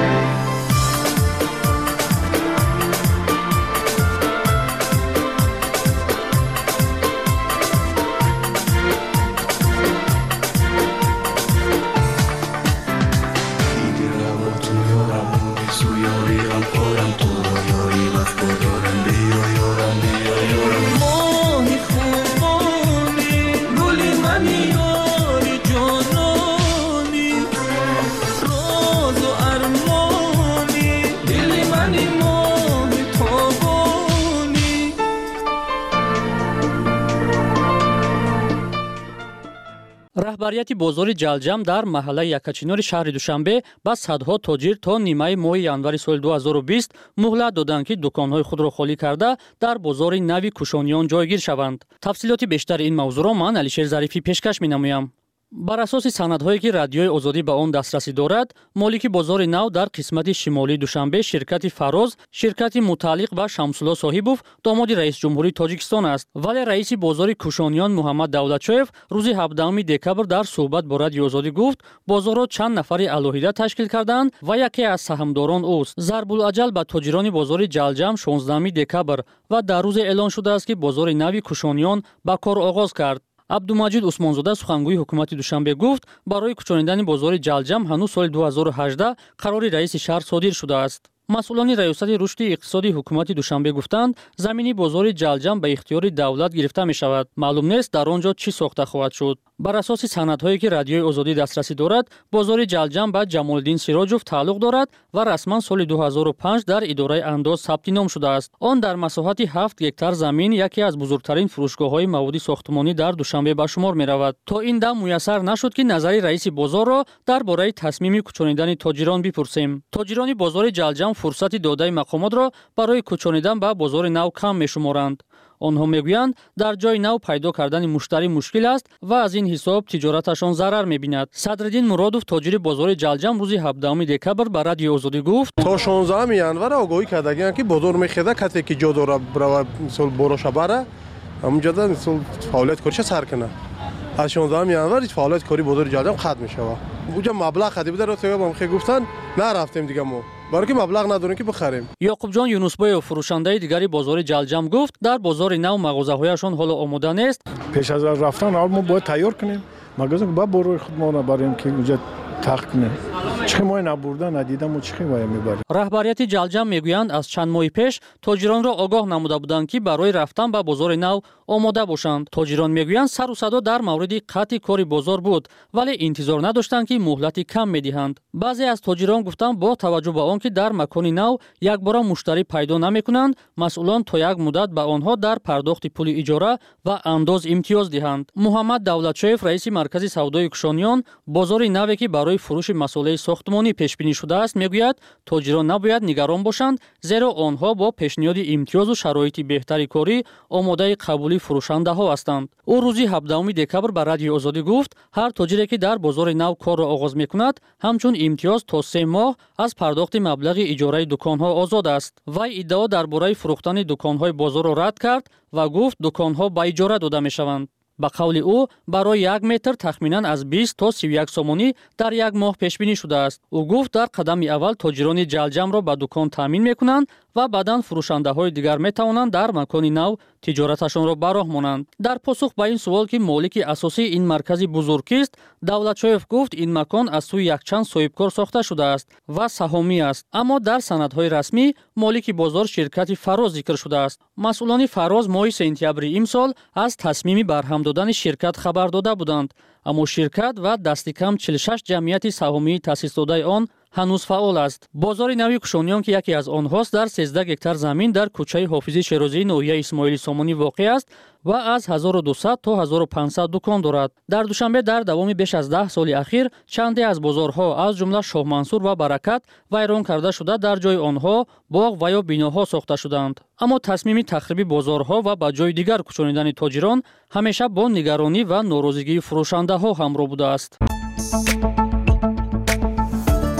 [SPEAKER 21] раҳбарияти бозори ҷалҷам дар маҳаллаи Якачинори шаҳри Душанбе ба садҳо тоҷир то нимаи моҳи январи соли ду ҳазору бист муҳлат доданд, ки дуконҳои худро холӣ карда дар бозори нави Кушониён ҷойгир шаванд. Тафсилоти бештари ин мавзӯъро ман Алишер Зарифӣ пешкаш менамоям. бар асоси санадҳое ки радиои озодӣ ба он дастрасӣ дорад, молики бозори нав дар қисмати шимолии Душанбе ширкати Фароз, ширкати мутааллиқ ба Шамсулло Соҳибов, домоди раисҷумҳурии Тоҷикистон аст. Вале раиси бозори Кушониён Муҳаммад Давлатшоев рӯзи ҳабдуҳуми декабр дар суҳбат бо радиои озодӣ гуфт, бозорро чанд нафари алоҳида ташкил карданд ва яке аз саҳмдорон ӯст. Зарбулаҷал ба тоҷирони бозори Ҷалҷам шонздаҳуми декабр ва дар рӯзе эълон шудааст, ки бозори нави Кушониён ба кор оғоз кард. Абдумаҷид Усмонзода, сухангӯи ҳукумати Душанбе, гуфт, барои кӯчонидани бозори Ҷалҷам ҳанӯз соли ду ҳазору ҳаждаҳ қарори раиси шаҳр содир шудааст. масъулони раёсати рушди иқтисодии ҳукумати Душанбе гуфтанд, замини бозори Ҷалҷам ба ихтиёри давлат гирифта мешавад. Маълум нест дар он ҷо чӣ сохта хоҳад шуд. бар асоси санадҳое ки радиои озодӣ дастрасӣ дорад, бозори Ҷалҷам ба Ҷамолиддин Сироҷов тааллуқ дорад ва расман соли ду ҳазору панҷ дар идораи андоз сабти ном шудааст. Он дар масоҳати ҳафт гектар замин яке аз бузургтарин фурӯшгоҳҳои маводи сохтмонӣ дар Душанбе ба шумор меравад. То ин дам муяссар нашуд, ки назари раиси бозорро дар бораи тасмими кӯчонидани тоҷирон бипурсем. Тоҷирони бозори Ҷалҷам фурсати додаи мақомотро барои кӯчонидан ба бозори нав кам мешуморанд. онҳо мегӯянд, дар ҷойи нав пайдо кардани муштарӣ мушкил аст ва аз ин ҳисоб тиҷораташон зарар мебинад. Садриддин Муродов, тоҷири бозори Ҷалҷам, рӯзи ҳабдуҳуми декабр ба радиои озодӣ гуфт,
[SPEAKER 22] то шонздаҳуми январ огоҳӣ кардагиянд, ки бозор мехеда касе ки ҷо дора брава мисол бороша бара ҳамунҷода мисол фаъолияти кориша сар кана. аз шонздаҳуми январ фаъолияти кори бозори Ҷалҷам қатъ мешавад. уҷа маблағ хади буда рафтем гуфтанд нарафтем дига мо барои ки маблағ надорем ки бихарем.
[SPEAKER 21] Ёқубҷон Юнусбоев, фурӯшандаи дигари бозори Ҷалҷам, гуфт, дар бозори нав мағозаҳояшон ҳоло омода нест.
[SPEAKER 23] пеш аз рафтан мо бояд тайёр кунем магазин ба борои худ мо набарем ки уҷа тақ кунем. чихи мо набурда надида мо чихи вая мебарем.
[SPEAKER 21] Раҳбарияти Ҷалҷам мегӯянд, аз чанд моҳи пеш тоҷиронро огоҳ намуда буданд, ки барои рафтан ба бозори нав омода бошанд. Тоҷирон мегӯянд, сару садо дар мавриди қатъи кори бозор буд, вале интизор надоштанд, ки муҳлати кам медиҳанд. баъзе аз тоҷирон гуфтанд, бо таваҷҷӯҳ ба он ки дар макони нав якбора муштарӣ пайдо намекунанд, масъулон то як муддат ба онҳо дар пардохти пули иҷора ва андоз имтиёз диҳанд. Муҳаммад Давлатшоев, раиси маркази савдои Кушониён, бозори наве ки барои фурӯши масъулаи сохтмонӣ пешбинӣ шудааст, мегӯяд, тоҷирон набояд нигарон бошанд, зеро онҳо бо пешниҳоди имтиёзу шароити беҳтари корӣ омодаи қабули фурӯшандаҳо ҳастанд. ӯ рӯзи ҳабдуҳуми декабр ба радиои озодӣ гуфт, ҳар тоҷире ки дар бозори нав корро оғоз мекунад, ҳамчун имтиёз то се моҳ аз пардохти маблағи иҷораи дуконҳо озод аст. Вай иддао дар бораи фурӯхтани дуконҳои бозорро рад кард ва гуфт, дуконҳо ба иҷора дода мешаванд. ба қавли ӯ, барои як метр тахминан аз бист то сию як сомонӣ дар як моҳ пешбинӣ шудааст. ӯ гуфт, дар қадами аввал тоҷирони Ҷалҷамро ба дукон таъмин мекунанд ва баъдан фурӯшандаҳои дигар метавонанд дар макони нав тиҷораташонро ба роҳ монанд. дар посух ба ин суол, ки молики асосии ин маркази бузург кист, Давлатшоев гуфт, ин макон аз сӯи якчанд соҳибкор сохта шудааст ва саҳомӣ аст. аммо дар санадҳои расмӣ молики бозор ширкати Фароз зикр шудааст. масъулони Фароз моҳи сентябри имсол аз тасмими барҳам додани ширкат хабар дода буданд, аммо ширкат ва дасти кам чил и шаш ҷамъияти саҳомии таъсисдодаи он ҳанӯз фаъол аст. бозори нави Кушониён, ки яке аз онҳост, дар сенздаҳ гектар замин дар кӯчаи Ҳофизи Шерозии ноҳияи Исмоили Сомонӣ воқеъ аст ва аз ҳазору дусад то ҳазору панҷсад дукон дорад. дар Душанбе дар давоми беш аз даҳ соли ахир чанде аз бозорҳо, аз ҷумла Шоҳмансур ва Баракат, вайрон карда шуда, дар ҷои онҳо боғ ва ё биноҳо сохта шуданд. аммо тасмими тахриби бозорҳо ва ба ҷои дигар кӯчонидани тоҷирон ҳамеша бо нигаронӣ ва норозигии фурӯшандаҳо ҳамроҳ будааст.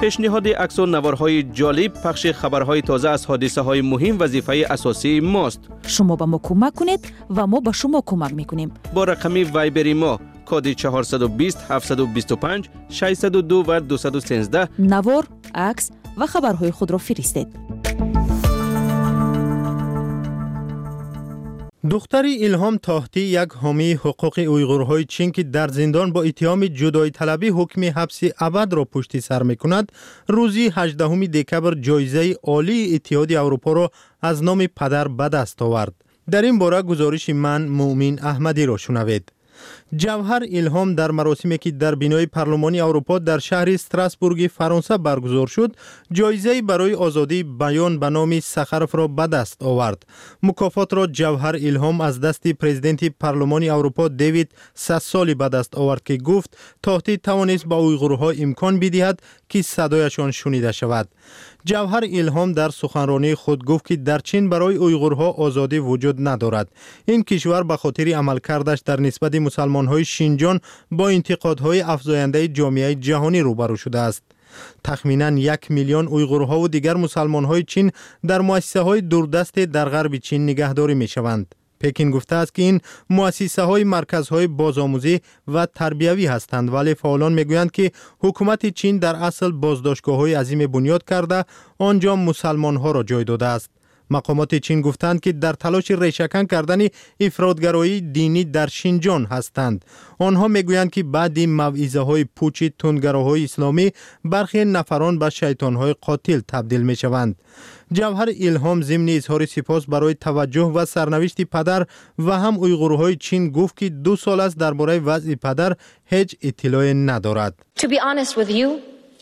[SPEAKER 15] پیشنهاد عکس و نوارهای جالب، پخش خبرهای تازه از حادثه های مهم وظیفه اساسی ماست.
[SPEAKER 6] شما به ما کمک کنید و ما به شما کمک میکنیم.
[SPEAKER 15] با رقم وایبری ما کد چهارصد و بیست هفتصد و بیست و پنج ششصد و دو و دویست و سیزده
[SPEAKER 6] نوار، عکس و خبرهای خود را فرستید.
[SPEAKER 9] دختر الهام طاهطی، یک حامی حقوق اویغورهای چین که در زندان با اتهام جدایی طلبی حکم حبس ابد را پشت سر میکند، روزی هجدهم دکبر جایزه عالی اتحاد اروپا را از نام پدر به دست آورد. در این باره گزارش من مومن احمدی را شنوید. جوهر الهام در مراسمی که در بینای پارلمان اروپا در شهر استراسبورگ فرانسه برگزار شد، جایزه برای آزادی بیان به نام سخروف را به دست آورد. مکافات را جوهر الهام از دست پرزیدنت پارلمان اروپا دیوید ساسولی به دست آورد که گفت طاهطی توانست به اویغورها امکان بدهد که صدایشان شنیده شود. جوهر الهام در سخنرانی خود گفت که در چین برای اویغورها آزادی وجود ندارد. این کشور به خاطر عملکردش در نسبت مسلمان‌های شینجان با انتقادهای افزاینده جامعه جهانی روبرو شده است. تخمیناً یک میلیون اویغورها و دیگر مسلمان‌های چین در مؤسسه‌های دوردست در غرب چین نگهداری می‌شوند. پکین گفته است که این مؤسسه‌های مرکزهای بازآموزی و تربیوی هستند، ولی فعالان میگویند که حکومت چین در اصل بازداشتگاه‌های عظیم بنیاد کرده آنجا مسلمان‌ها را جای داده است. مقامات چین گفتند که در تلاش ریشه‌کن کردن افراطگرایی دینی در شینجان هستند. آنها میگویند که بعد موعظه‌های پوچ تندگراهای اسلامی برخی نفران به شیطان‌های قاتل تبدیل می‌شوند. جوهر الهام ضمن اظهار سپاس برای توجه و سرنوشت پدر و هم اویغورهای چین گفت که دو سال است درباره وضع پدر هیچ اطلاعی ندارد.
[SPEAKER 4] To be honest with you,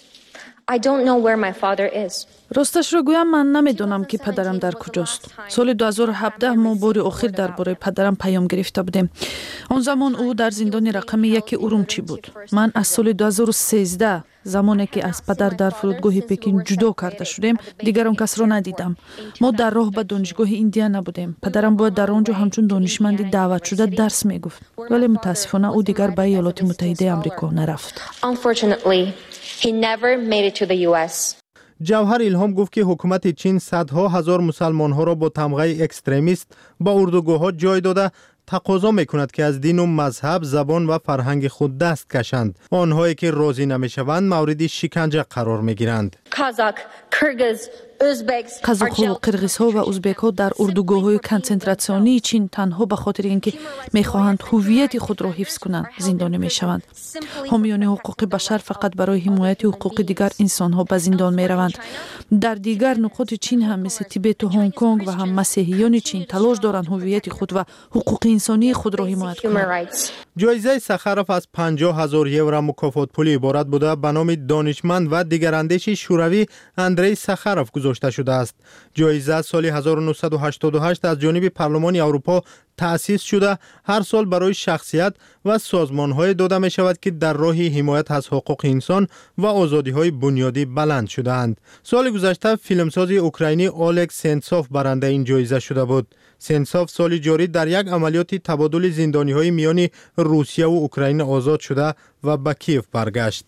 [SPEAKER 4] I don't know where my father is.
[SPEAKER 5] راستش رو گویم من نمیدونم که پدرم در کجاست. سال دو هزار و هفده ما بار آخر درباره پدرم پیام گرفته بودیم. آن زمان او در زندان رقم یک ارومچی بود. من از سال دو هزار و سیزده زمانی که از پدر در فرودگاه پکین جدا کرده شدیم دیگر آن کس را ندیدم. ما در راه به دانشگاه ایندیا نبودیم. پدرم باید در آنجا همچون دانشمند دعوت شده درس میگفت، ولی متاسفانه او دیگر به ایالات متحده آمریکا نرفت.
[SPEAKER 4] Unfortunately, he never made it to the U S.
[SPEAKER 9] جوهر الهام گفت که حکومت چین صدها هزار مسلمان ها را با تمغه اکستریمیست با اردوگاه ها جای داده تقاضا میکند که از دین و مذهب، زبان و فرهنگ خود دست کشند. آنهایی که راضی نمیشوند مورد شکنجه قرار میگیرند.
[SPEAKER 4] Kazakh, Kyrgyz,
[SPEAKER 5] قزاق‌ها و قرغیزها و ازبک‌ها در اردوگاه‌های کنسنتراسیونی چین تنها به خاطر اینکه می‌خواهند هویت خود را حفظ کنند زندانی می‌شوند. حامیان حقوق بشر فقط برای حمایت حقوق دیگر انسان‌ها به زندان می‌روند. در دیگر نقاط چین هم مثل تیبت و هنگ کنگ و هم مسیحیان چین تلاش دارند هویت خود و حقوق انسانی خود را حمایت کنند.
[SPEAKER 9] جایزه سخروف از پنجاه هزار یورو مکافات پولی عبارت بوده به نام دانشمند و دیگراندیش شوروی اندری سخروف گذاشته شده است. جایزه سال هزار و نهصد و هشتاد و هشت از جانب پارلمان اروپا تأسیس شده هر سال برای شخصیت و سازمان‌های داده می شود که در راه حمایت از حقوق انسان و آزادی‌های بنیادی بلند شده‌اند. سال گذشته فیلمساز اوکراینی اولگ سنتسوف برنده این جایزه شده بود. سنتسوف سال جاری در یک عملیات تبادل زندانی‌های میان روسیه و اوکراین آزاد شده و به کیف برگشت.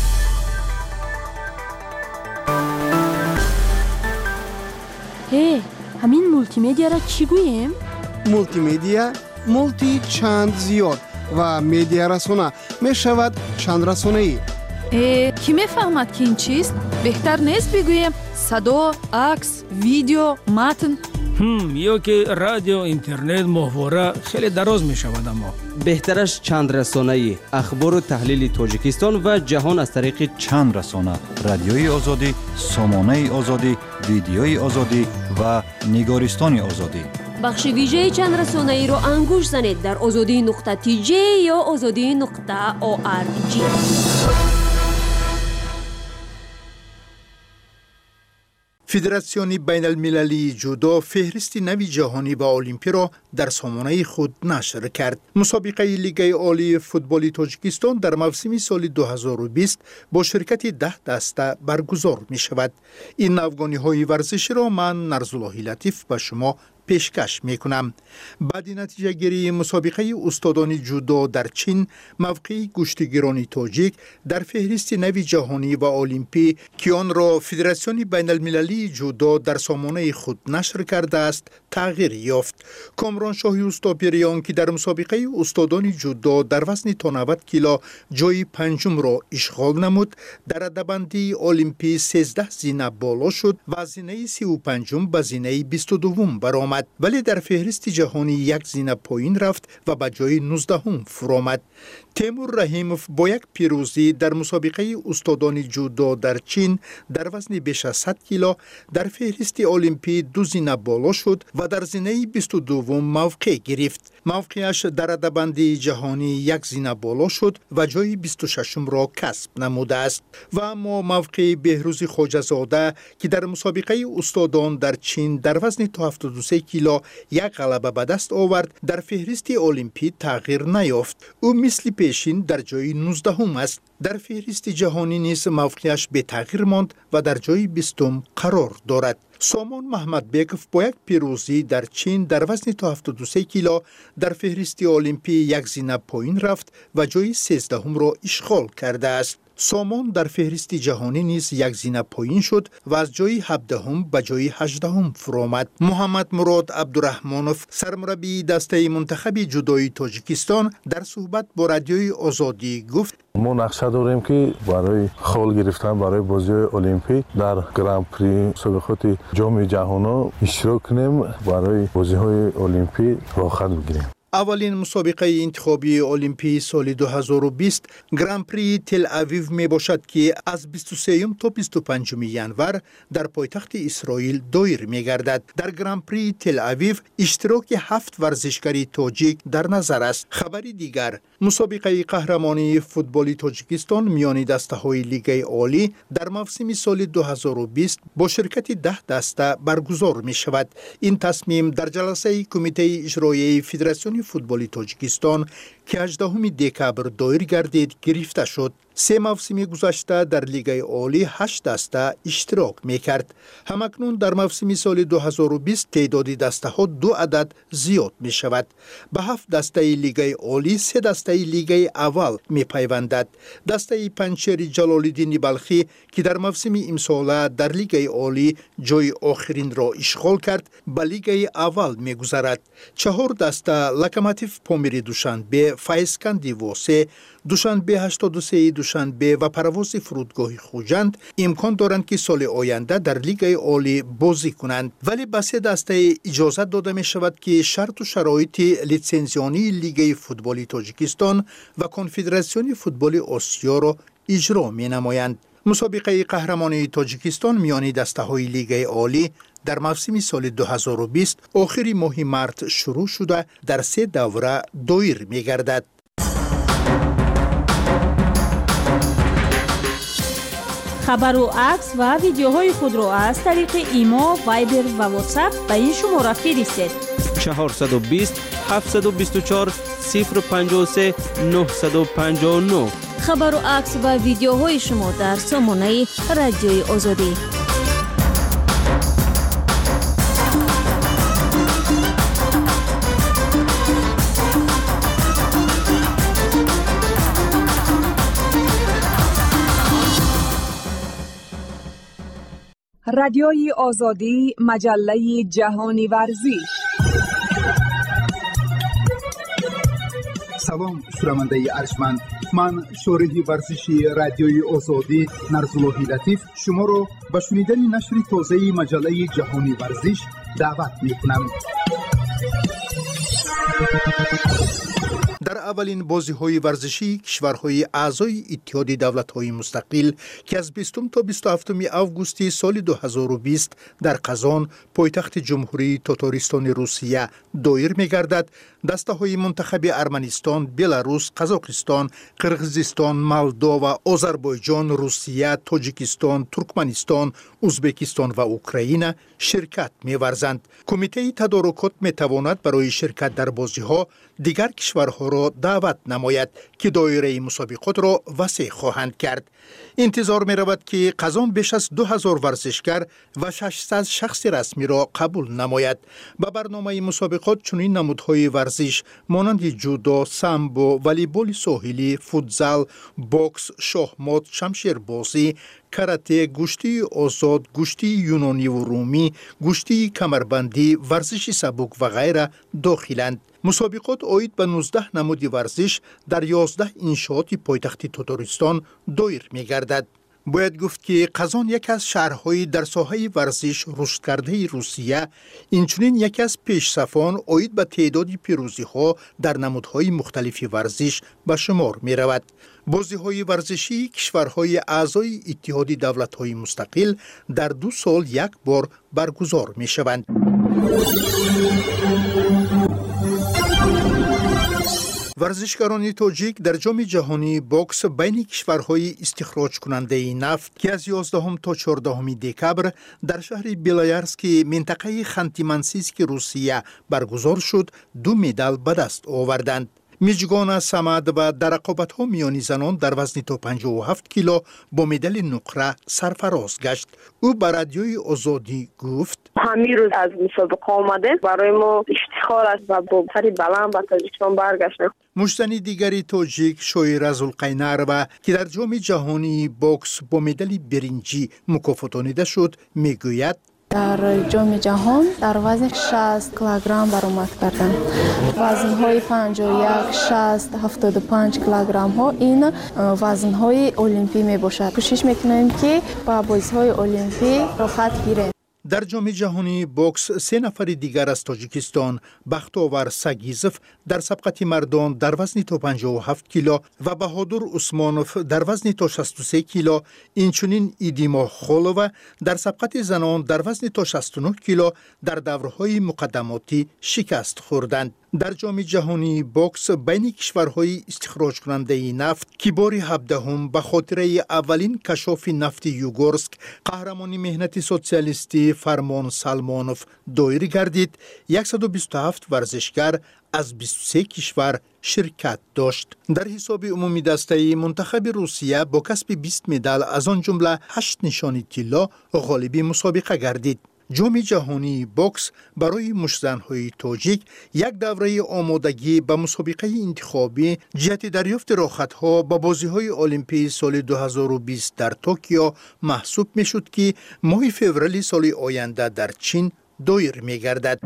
[SPEAKER 10] هی، همین مولتی مدیا را چی گوییم؟
[SPEAKER 7] مولتی مدیا، مولتی چند زیاد و مدیا رسانه می شود چند رسانه ای.
[SPEAKER 5] کی می فهمد که این چیست؟ بهتر نیست بگوییم صدا، عکس، ویدیو، متن؟
[SPEAKER 24] هم یا که رادیو، اینترنت، محتوا خیلی دراز می شود. اما
[SPEAKER 25] بهترش چند رسانه‌ای، اخبار و تحلیل تاجیکستان و جهان از طریق
[SPEAKER 26] چند رسانه، رادیوی آزادی، سامانه آزادی، ویدیوی آزادی و نگارستان آزادی.
[SPEAKER 1] بخش ویژه چند رسانه‌ای رو انگوش زنید در آزادی نقطه تی جی یا آزادی نقطه او آر جی.
[SPEAKER 27] فدراسیون بین المللی جودو فهرست نوی جهانی و المپی را در سامانه خود نشر کرد. مسابقه لیگ عالی فوتبال تاجیکستان در موسم سال دو هزار و بیست با شرکت ده دسته برگزار می شود. این نوگانی های ورزشی را من نرزالله لطیف به شما پیشکش میکنم. بعد نتیجه گیری مسابقه استادان جودو در چین، موقع گشتیگیران تاجیک در فهرست نوی جهانی و المپی که آن را فدراسیون بین المللی جودو در سامانه خود نشر کرده است تغییر یافت. کامران شاهی استاپیریان که در مسابقه استادان جودو در وزن تا نود کیلو جای پنجم را اشغال نمود، در رده‌بندی المپی سیزده زینه بالا شد و زینه سی و پنجم به زینه بیست و دوم برآمد، ولی در فهرست جهانی یک زینه پایین رفت و به جای نوزدهم فرآمد. تیمور رحیموف با یک پیروزی در مسابقه استادان جودو در چین در وزن بیش از صد کیلو در فهرست المپی دو زینه بالا شد و در زینه بیست و دوم موقع گرفت. موقعش در رده‌بندی جهانی یک زینه بالا شد و جای بیست و ششم را کسب نموده است. و اما موقع بهروز خواجه‌زاده که در مسابقه استادان در چین در وزن تا هفتاد و سه کیلو یک غلبه به دست آورد، در فهرست المپی تغییر نیافت. او مثل پیشین در جای نوزدهم است. در فهرست جهانی نیز موقعش به تغییر ماند و در جای بیستم قرار دارد. سامان محمد بیکف با یک پیروزی در چین در وزن تا هفتاد و سه کیلو در فهرست المپی یک زینه پایین رفت و جای سیزدهم را اشغال کرده است. سامان در فهرست جهانی نیز یک زینه پایین شد و از جای هفدهم به جای هجدهم فرآمد. محمد مراد عبدالرحمانوف سرمربی دسته منتخب جودوی تاجیکستان در صحبت با رادیوی آزادی گفت:
[SPEAKER 2] ما نقشه داریم که برای خال گرفتن برای بازی المپیک در گرند پری مسابقات جام جهانی اشتراک کنیم، برای بازی های المپیک راحت بگیریم.
[SPEAKER 27] اولین مسابقه انتخابی المپی سال دو هزار و بیست گرند پری تل اویو می باشد که از بیست و سه تا بیست و پنج ژانویه در پایتخت اسرائیل دایر می گردد. در گرند پری تل اویو اشتراک هفت ورزشکاری تاجیک در نظر است. خبری دیگر، مسابقه قهرمانی فوتبال تاجیکستان میان دسته های لیگ عالی در موسم سال دو هزار و بیست با شرکت ده دسته برگزار می شود. این تصمیم در جلسه کمیته اجرایی فدراسیون فوتبال تاجیکستان که هجدهم دکبر دایر گردید گرفته شد. سه موسم گذشته در لیگ عالی هشت دسته اشتراک میکرد. همکنون در موسم سال دو هزار و بیست تعداد دسته ها دو عدد زیاد می شود. به هفت دسته لیگ عالی سه دسته لیگ اول می پیوندد. دسته پنچر جلال‌الدین بلخی که در موسم امساله در لیگ عالی جای آخرین را اشغال کرد به لیگ اول می گذرد. چهار دسته لوکوموتیو پامیری دوشنبه، فایزکندی واسه، دوشنبه هشتاد و سه دوشنبه و پرواز فرودگاه خوجند امکان دارند که سال آینده در لیگ عالی بازی کنند، ولی به سه دسته اجازه داده می شود که شرط و شرایط لیسانسیانی لیگ فوتبال تاجیکستان و کنفدراسیون فوتبال آسیا را اجرا می نمایند. مسابقه قهرمانی تاجیکستان میان دسته های لیگ عالی در موسم سال دو هزار و بیست آخر ماه مارس شروع شده در سه دوره دایر می گردد.
[SPEAKER 10] خبر و عکس و ویدیوهای خود را از طریق ایما، وایبر و واتساپ به این شماره فرستید:
[SPEAKER 15] چهارصد و بیست هفتصد و بیست و چهار صفر پنجاه و سه نهصد و پنجاه و نه.
[SPEAKER 1] خبر و عکس و ویدیوهای شما در سامانه رادیوی آزادی.
[SPEAKER 3] رادیوی آزادی، مجله جهانی ورزش.
[SPEAKER 27] سلام شنونده ارجمند، من شارح ورزشی رادیوی آزادی نرزالله لطیف شما را به شنیدن نشر تازه مجله جهانی ورزش دعوت می‌کنم. در اولین بازی‌های ورزشی کشورهای اعضای اتحاد دولت‌های مستقل که از بیستم تا بیست و هفتم آگوست سال دو هزار و بیست در قزان پایتخت جمهوری تاتارستان روسیه دایر می‌گردد، دسته‌های منتخب ارمنستان، بلاروس، قزاقستان، قرغیزستان، مولدو و آذربایجان، روسیه، تاجیکستان، ترکمنستان، ازبکستان و اوکراین شرکت می‌ورزند. کمیته تدارکات می‌تواند برای شرکت در بازی‌ها دیگر کشورها ورزشکارها را دعوت نماید که دایره مسابقات را وسیع خواهند کرد. انتظار می رود که قزان بیش از دو هزار ورزشکار و ششصد شخص رسمی را قبول نماید. با برنامه مسابقات چنین نمودهای ورزش مانند جودو، سامبو، والیبال ساحلی، فوتزال، بوکس، شاهمات، شمشیربازی، کاراته، گشتی آزاد، گشتی یونانی و رومی، گشتی کمربندی، ورزش سبک و غیره داخلند. مسابقات عاید به نوزده نمود ورزش در یازده انشاءات پایتخت تاتارستان دایر می گردد. باید گفت که قزان یکی از شهرهای در ساحه ورزش رشد کرده روسیه، اینچنین یکی از پیشصفان عاید به تعداد پیروزی ها در نمودهای مختلف ورزش به شمار می رود. بازی های ورزشی کشورهای اعضای اتحاد دولت های مستقل در دو سال یک بار برگزار می شوند. ورزشکاران تاجیک در جام جهانی بوکس بین کشورهای استخراج کننده نفت که از یازدهم تا چهاردهم دکبر در شهر بیلایرسک منطقه خانتی منسیسک روسیه برگزار شد دو مدال به دست آوردند. میجگان سمد و در رقابت‌ها میانی زنان در وزن تا پنجاه و هفت کیلو با مدال نقره سرفراز گشت. او به رادیوی آزادی گفت:
[SPEAKER 8] همین روز از مسابقه آمده، برای ما افتخار است و با سری بلند به تاجیکستان برگشتیم.
[SPEAKER 27] مشتن دیگری تاجیک شویرا زلقینروا که در جام جهانی بوکس با مدال برنجی مکافاتانیده شد میگوید:
[SPEAKER 11] در جام جهان در وزن شصت کیلوگرم برآمد کردم. وزن‌های پنجاه و یک، شصت، هفتاد و پنج کیلوگرم ها این وزن‌های المپی می باشد. کوشش میکنیم که با بازی‌های المپی رخصت گیریم.
[SPEAKER 27] در جام جهانی بوکس سه نفر دیگر از تاجیکستان، بختاور سگیزف در سبقت مردان در وزن تا پنجاه و هفت کیلو و بهادر عثمانوف در وزن تا شصت و سه کیلو، اینچنین ایدیما خولووا در سبقت زنان در وزن تا شصت و نه کیلو در دورهای مقدماتی شکست خوردند. در جام جهانی بوکس بین کشورهای استخراج کننده نفت که بار هفدهم به خاطر اولین کشاف نفت یوگورسک قهرمانی مهنت سوسیالیستی فرمان سلمانوف دایر گردید، صد و بیست و هفت ورزشکار از بیست و سه کشور شرکت داشت. در حساب عمومی دسته منتخب روسیه با کسب بیست مدال از آن جمله هشت نشانی طلا غالب مسابقه گردید. جام جهانی بوکس برای مشتزن‌های تاجیک یک دوره آمادگی به مسابقه انتخابی جهت دریافت راحت‌ها با بازی‌های المپی سال دو هزار و بیست در توکیو محسوب می‌شد که ماه فوریه سال آینده در چین دایر می‌گردد.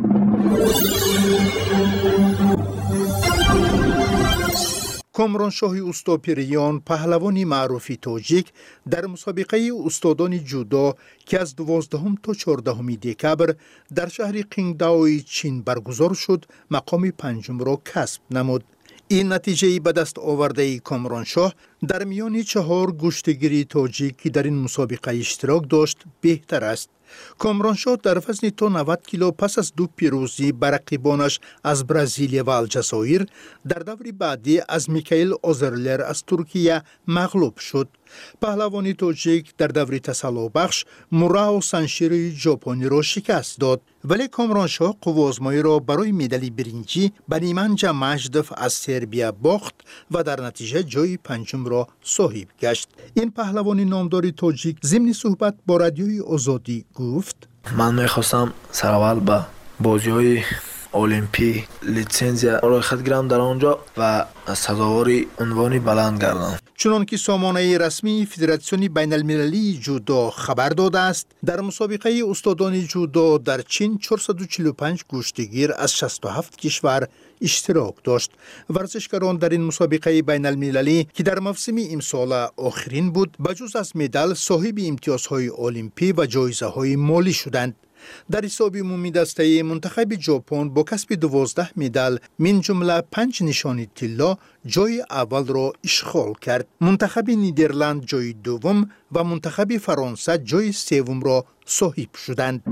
[SPEAKER 27] کامرانشاه اوستاپیریان پهلوانی معروف تاجیک در مسابقه استادان جودو که از دوازدهم تا چهاردهم دکبر در شهر قینگداو چین برگزار شد مقام پنجم را کسب نمود. این نتیجه به دست آورده کامرانشاه در میان چهار گشتگیری تاجیک که در این مسابقه اشتراک داشت بهتر است. کامرانشاه در وزن تا نود کیلو پس از دو پیروزی بر رقیبانش از برزیل و الجزایر در دور بعدی از میکائیل اوزرلر از ترکیه مغلوب شد. پهلوانی تاجیک در دور تسلا بخش موراو سانشیری ژاپنی را شکست داد، ولی کامرانشاه قوازمایی را برای مدال برنجی به نیمانجا مجدف از سربیا باخت و در نتیجه جای پنجم را صاحب گشت. این پهلوانی نامدار تاجیک ضمن صحبت با رادیوی آزادی گفت:
[SPEAKER 12] من میخواستم سراول به بازی های المپی لیسنزیا رخصت گیرم در آنجا و سزاواری عنوانی بلند گردم.
[SPEAKER 27] چنان که سامانه رسمی فدراسیون بین المللی جودو خبر داده است، در مسابقه استادان جودو در چین چهارصد و چهل و پنج گشتگیر از شصت و هفت کشور اشتراک داشت. ورزشکاران در این مسابقه بین المللی که در موسم امسال آخرین بود، بجز از مدال صاحب امتیازهای المپی و جایزه های مالی شدند. در حساب عمومی دسته منتخب ژاپن با کسب دوازده مدال من جمله پنج نشانی طلا جای اول را اشغال کرد. منتخب نیدرلند جای دوم و منتخب فرانسه جای سوم را صاحب شدند.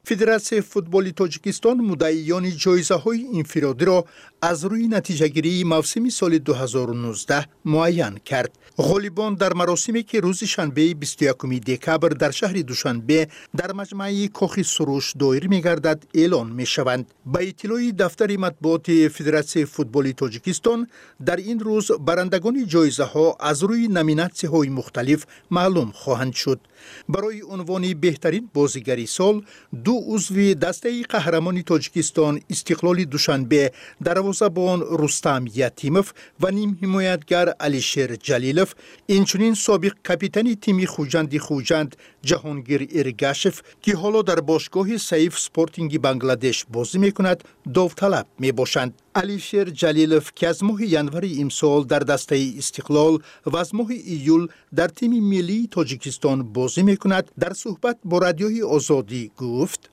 [SPEAKER 27] فدراسیون فوتبال تاجیکستان مدعیان جایزه‌های انفرادی را از روی نتیجه‌گیری موسم سال دو هزار و نوزده معین کرد. غالبان در مراسمی که روز شنبه بیست و یکم دکبر در شهر دوشنبه در مجمع کاخ سروش دایر می‌گردد اعلان می‌شوند. با اطلاع دفتر مطبوعات فدراسیون فوتبال تاجیکستان در این روز برندگان جایزه‌ها از روی نامیناسی‌های مختلف معلوم خواهند شد. برای عنوان بهترین بازیگری سال دو عضو دسته قهرمان تاجیکستان استقلال دوشنبه دروازه‌بان رستم یتیموف و نیم حمایتگر علیشیر جلیلوف، اینچنین سابق کاپیتان تیم خوجند خوجند جهانگیر ارگاشف که حالا در باشگاه سیف سپورتینگ بنگلادش بازی میکند داوطلب میباشند. علیشیر جلیلوف که از ماه ینور امسال در دسته استقلال و از ماه ایول در تیم ملی تاجیکستان بازی میکند در صحبت با رادیوی آزادی گفت: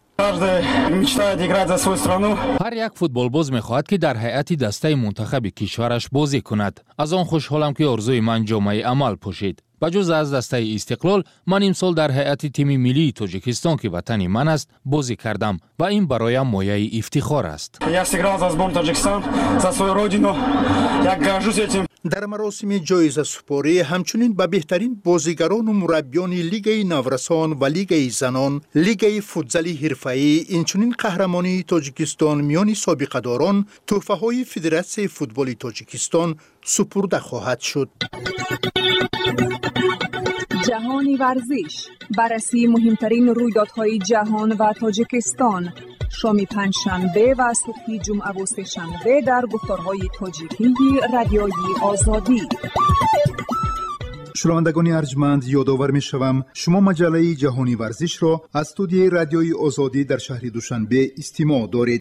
[SPEAKER 13] هر یک فوتبالباز میخواهد که در هیئت دسته منتخب کشورش بازی کند. از آن خوشحالم که آرزوی من جامعه عمل پوشید. بجز از دسته استقلال من امسال در هیئت تیم ملی تاجیکستان که وطن من است بازی کردم و این برایم مایه افتخار است.
[SPEAKER 27] در مراسم جایزه سپاری همچنین به بهترین بازیگران و مربیان لیگ نورسان و لیگ زنان، لیگ فوتزال حرفه‌ای، اینچنین قهرمانی تاجیکستان میان سابقه‌داران تحفه‌های فدراسیون فوتبال تاجیکستان سپرده خواهد شد.
[SPEAKER 3] جهانی ورزش، بررسی مهمترین رویدادهای جهان و تاجیکستان، شام پنجشنبه و صبح جمعه و سه‌شنبه در گفتارهای تاجیکی رادیوی آزادی.
[SPEAKER 27] شنوندگان ارجمند، یادآور می‌شوم شما مجله جهانی ورزش را از استودیوی رادیوی آزادی در شهر دوشنبه استماع دارید.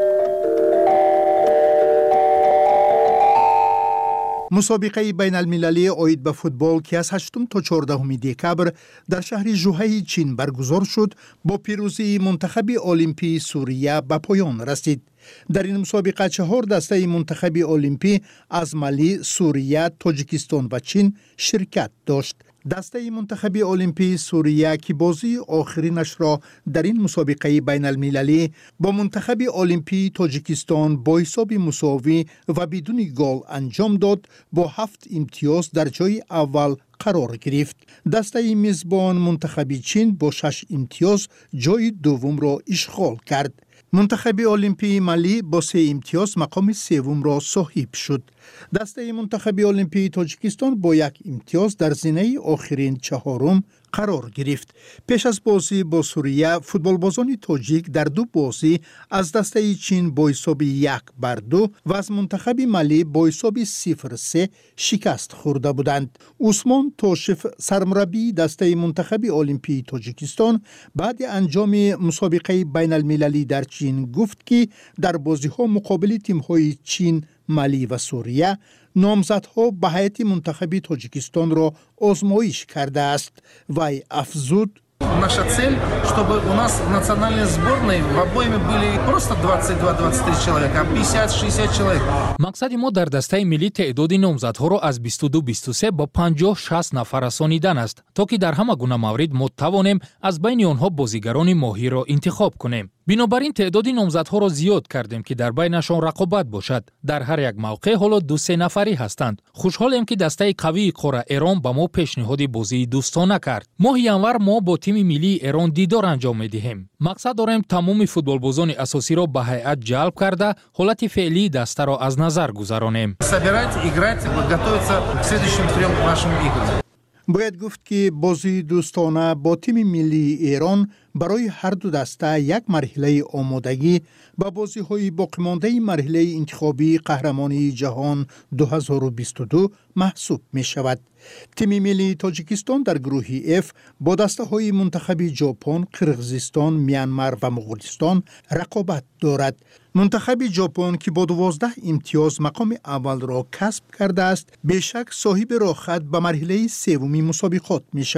[SPEAKER 27] مسابقه بین المللی عاید به فوتبال که از هشتم تا چهاردهم دکبر در شهر ژوهه چین برگزار شد با پیروزی منتخب المپی سوریه به پایان رسید. در این مسابقه چهار دسته منتخب المپی از مالی، سوریه، تاجیکستان و چین شرکت داشت. دسته منتخب المپی سوریه که بازی آخرینش را در این مسابقه بین المللی با منتخب المپی تاجیکستان با حساب مساوی و بدون گل انجام داد با هفت امتیاز در جای اول قرار گرفت. دسته میزبان منتخب چین با شش امتیاز جای دوم را اشغال کرد. منتخب المپی مالی با سه امتیاز مقام سوم را صاحب شد. دسته منتخب المپی تاجیکستان با یک امتیاز در زینه آخرین چهارم قرار گرفت. پیش از بازی با سوریه، فوتبالبازان تاجیک در دو بازی از دسته چین با حساب یک بر دو و از منتخب مالی با حساب صفر سه شکست خورده بودند. عثمان توشف سرمربی دسته منتخب المپی تاجیکستان بعد انجام مسابقه بین المللی در چین گفت که در بازی ها مقابل تیم های چین، مالی و سوریه نامزدها به هیئت منتخب تاجیکستان را آزمایش کرده است. وی افزود:
[SPEAKER 14] Наша цель, чтобы у нас в национальной сборной в обойме были просто двадцать два - двадцать три человека, а пятьдесят - шестьдесят человек.
[SPEAKER 13] мақсади мо дар дастаи миллӣ теъдоди номзадҳоро аз бисту ду - бисту се ба панҷоҳ - шаст нафар расонидан аст, то ки дар ҳама гуна маврид мо тавонем аз байни онҳо бозигарони моҳирро интихоб кунем. бинобар ин теъдоди номзадҳоро зиёд кардем ки дар байнашон рақобат бошад. дар ҳар як мавқеъ ҳоло ду се нафарӣ ҳастанд. хушҳолем ки дастаи қавии қора эрон ба мо пешниҳоди бозии дӯстона кард. моҳи январ мо бо тими миллии эрон дидор анҷом медиҳем. мақсад дорем тамоми футболбозони асосиро ба ҳайат ҷалб карда ҳолати феълии дастаро аз назар гузаронем.
[SPEAKER 14] Собирать, играть, готовиться к следующим трем нашим играм.
[SPEAKER 27] باید گفت که بازی دوستانه با تیم ملی ایران برای هر دو دسته یک مرحله آمادگی با بازی های باقی مانده مرحله انتخابی قهرمانی جهان دو هزار و بیست و دو محسوب می شود. تیم ملی تاجیکستان در گروه اف با دسته های منتخب ژاپن، قرقیزستان، میانمار و مغولستان رقابت دارد. منتخب ژاپن که با دوازده امتیاز مقام اول را کسب کرده است، بیشک صاحب راحت به مرحله سومی مسابقات می شود.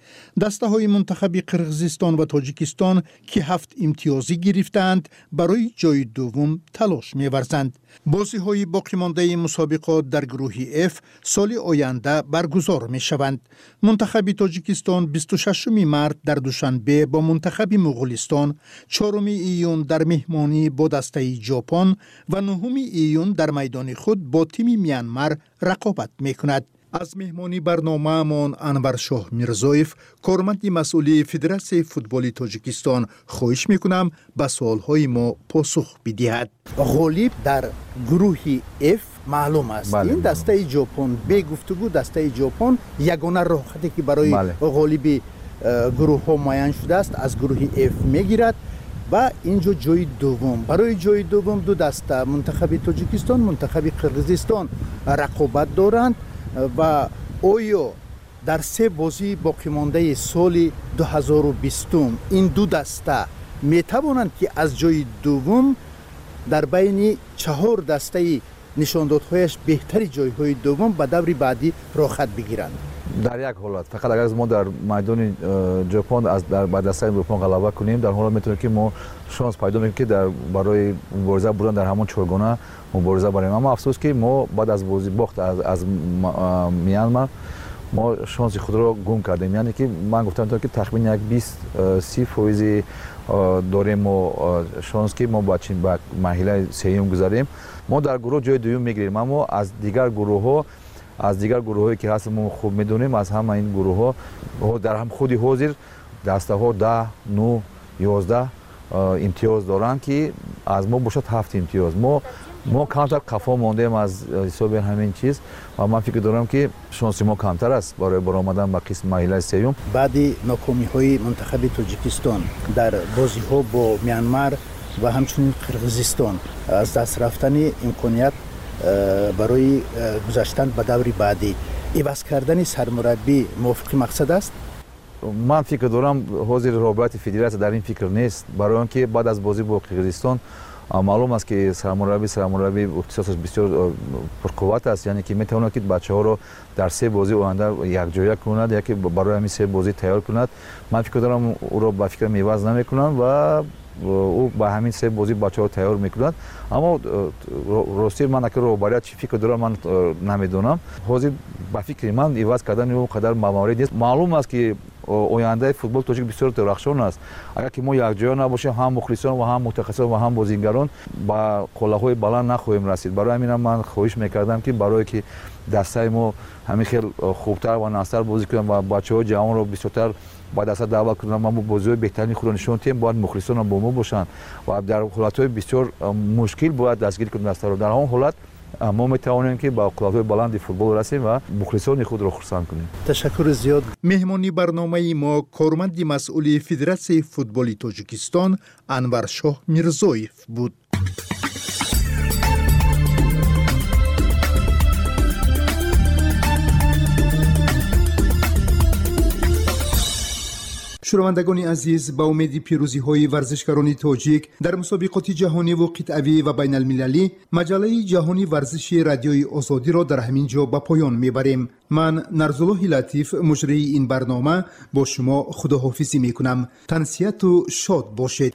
[SPEAKER 27] دسته‌های منتخب قرغیزستان و تاجیکستان که هفت امتیازی گرفتند برای جای دوم تلاش می‌ورزند. بازی‌های باقی مانده مسابقات در گروه F سال آینده برگزار می‌شوند. منتخب تاجیکستان بیست و ششم مارس در دوشنبه با منتخب مغولستان، چهارم ایون در مهمانی با دسته ژاپن و نهم ایون در میدان خود با تیم میانمار رقابت می‌کند. از مهمانی برنامه مان انور شاه میرزایف، کارمند مسئول فدراسیون فوتبال تاجیکستان، خواهش میکنم به سوالهای ما پاسخ بدهد. غالب در گروه F معلوم است. بله. این دسته ژاپن به گفتگو دسته ژاپن یگانه راهی که برای بله. غالب گروه ها معین شده است از گروه F میگیرد و اینجا جای دوم. برای جای دوم دو دسته منتخب تاجیکستان، منتخب قرغیزستان رقابت دارند و آیا در سه بازی باقی مانده سال دو هزار و بیست این دو دسته می توانند که از جای دوم در بین چهار دسته نشاندادهایش بهتری جایهای دوم به دور بعدی راحت بگیرند؟
[SPEAKER 16] در یک حالت فقط اگر ما در میدان ژاپن از در بعد دسته ژاپن غلبه کنیم، در حالت میتونه که ما شانس پیدا میکنیم که در برای مبارزه بودن در همون چهارگانه مبارزه بریم. اما افسوس که ما بعد از بازی باخت از از میانمار ما شانس خود را گم کردیم. یعنی که من گفتم که تقریبا یک بیست سی فیصد داریم و شانس که ما با چین با مرحله سوم گذاریم. ما در گروه جای دوم میگیریم، اما از دیگر گروه ها از دیگر گروه هایی که هست ما خوب میدونیم، از همه این گروه ها در هم خودی حاضر دسته ها ده، نه، یازده امتیاز دارند که از ما باشد هفت امتیاز. ما ما کمتر قفا ماندیم از حساب همین چیز و من فکر دارم که شانس ما کمتر است برای برآمدن به قسم مرحله سوم. بعد ناکامی های منتخب تاجیکستان در بازی ها با میانمار و همچنین قرغیزستان از دست رفتن امکانیت برای گذشتن به دور بعدی، عوض کردن سرمربی موافق مقصد است؟ من فکر دارم حاضر رابطه فدراسیون در این فکر نیست، برای آنکه بعد از بازی با قرغیزستان معلوم است که سرمربی سرمربی اختصاصش بسیار پرقوت است، یعنی که میتواند که بچه‌ها رو در سه بازی آینده یکجایی کند یا که برای همین سه بازی تیار کند. من فکر دارم او را با فکر میوز نمیکنند و او با همین سه بازی بچه‌ها تیار میکنند. اما راستی من اگر روبرات چی فکر دارم من نمیدونم. حاضر با فکر من عوض کردن او قدر موارد نیست. معلوم است که آینده فوتبال تاجیک بسیار درخشان است. اگر که ما یکجا نباشیم، هم مخلصان و هم متخصصان و هم بازیگران با قله‌های بلند نخواهیم رسید. برای همین من خواهش میکردم که برای که دسته ما همین خیلی خوبتر و ناصر بازی کنیم و بچه‌ها جوان رو بسیارتر با دسته دعوت کنیم، ما بازی‌های بهترین خود نشون تیم باید مخلصان با ما باشند و در حالت‌های بسیار مشکل باید دستگیر کنیم دسته رو. در اون حالت ما میتوانیم که با قدرت‌های بلند فوتبال رسیم و مخلصان خود را خرسند کنیم.
[SPEAKER 27] تشکر زیاد. مهمانی برنامه ما کارمند مسئول فدراسیون فوتبال تاجیکستان انور شاه میرزایف بود. شنوندگان عزیز، با امید پیروزی های ورزشکاران تاجیک در مسابقات جهانی و قطعی و بین المللی، مجله جهانی ورزش رادیوی آزادی را در همین جا به پایان میبریم. من نرزالله لطیف مجری این برنامه با شما خداحافظی میکنم. تنسیت و شاد باشید.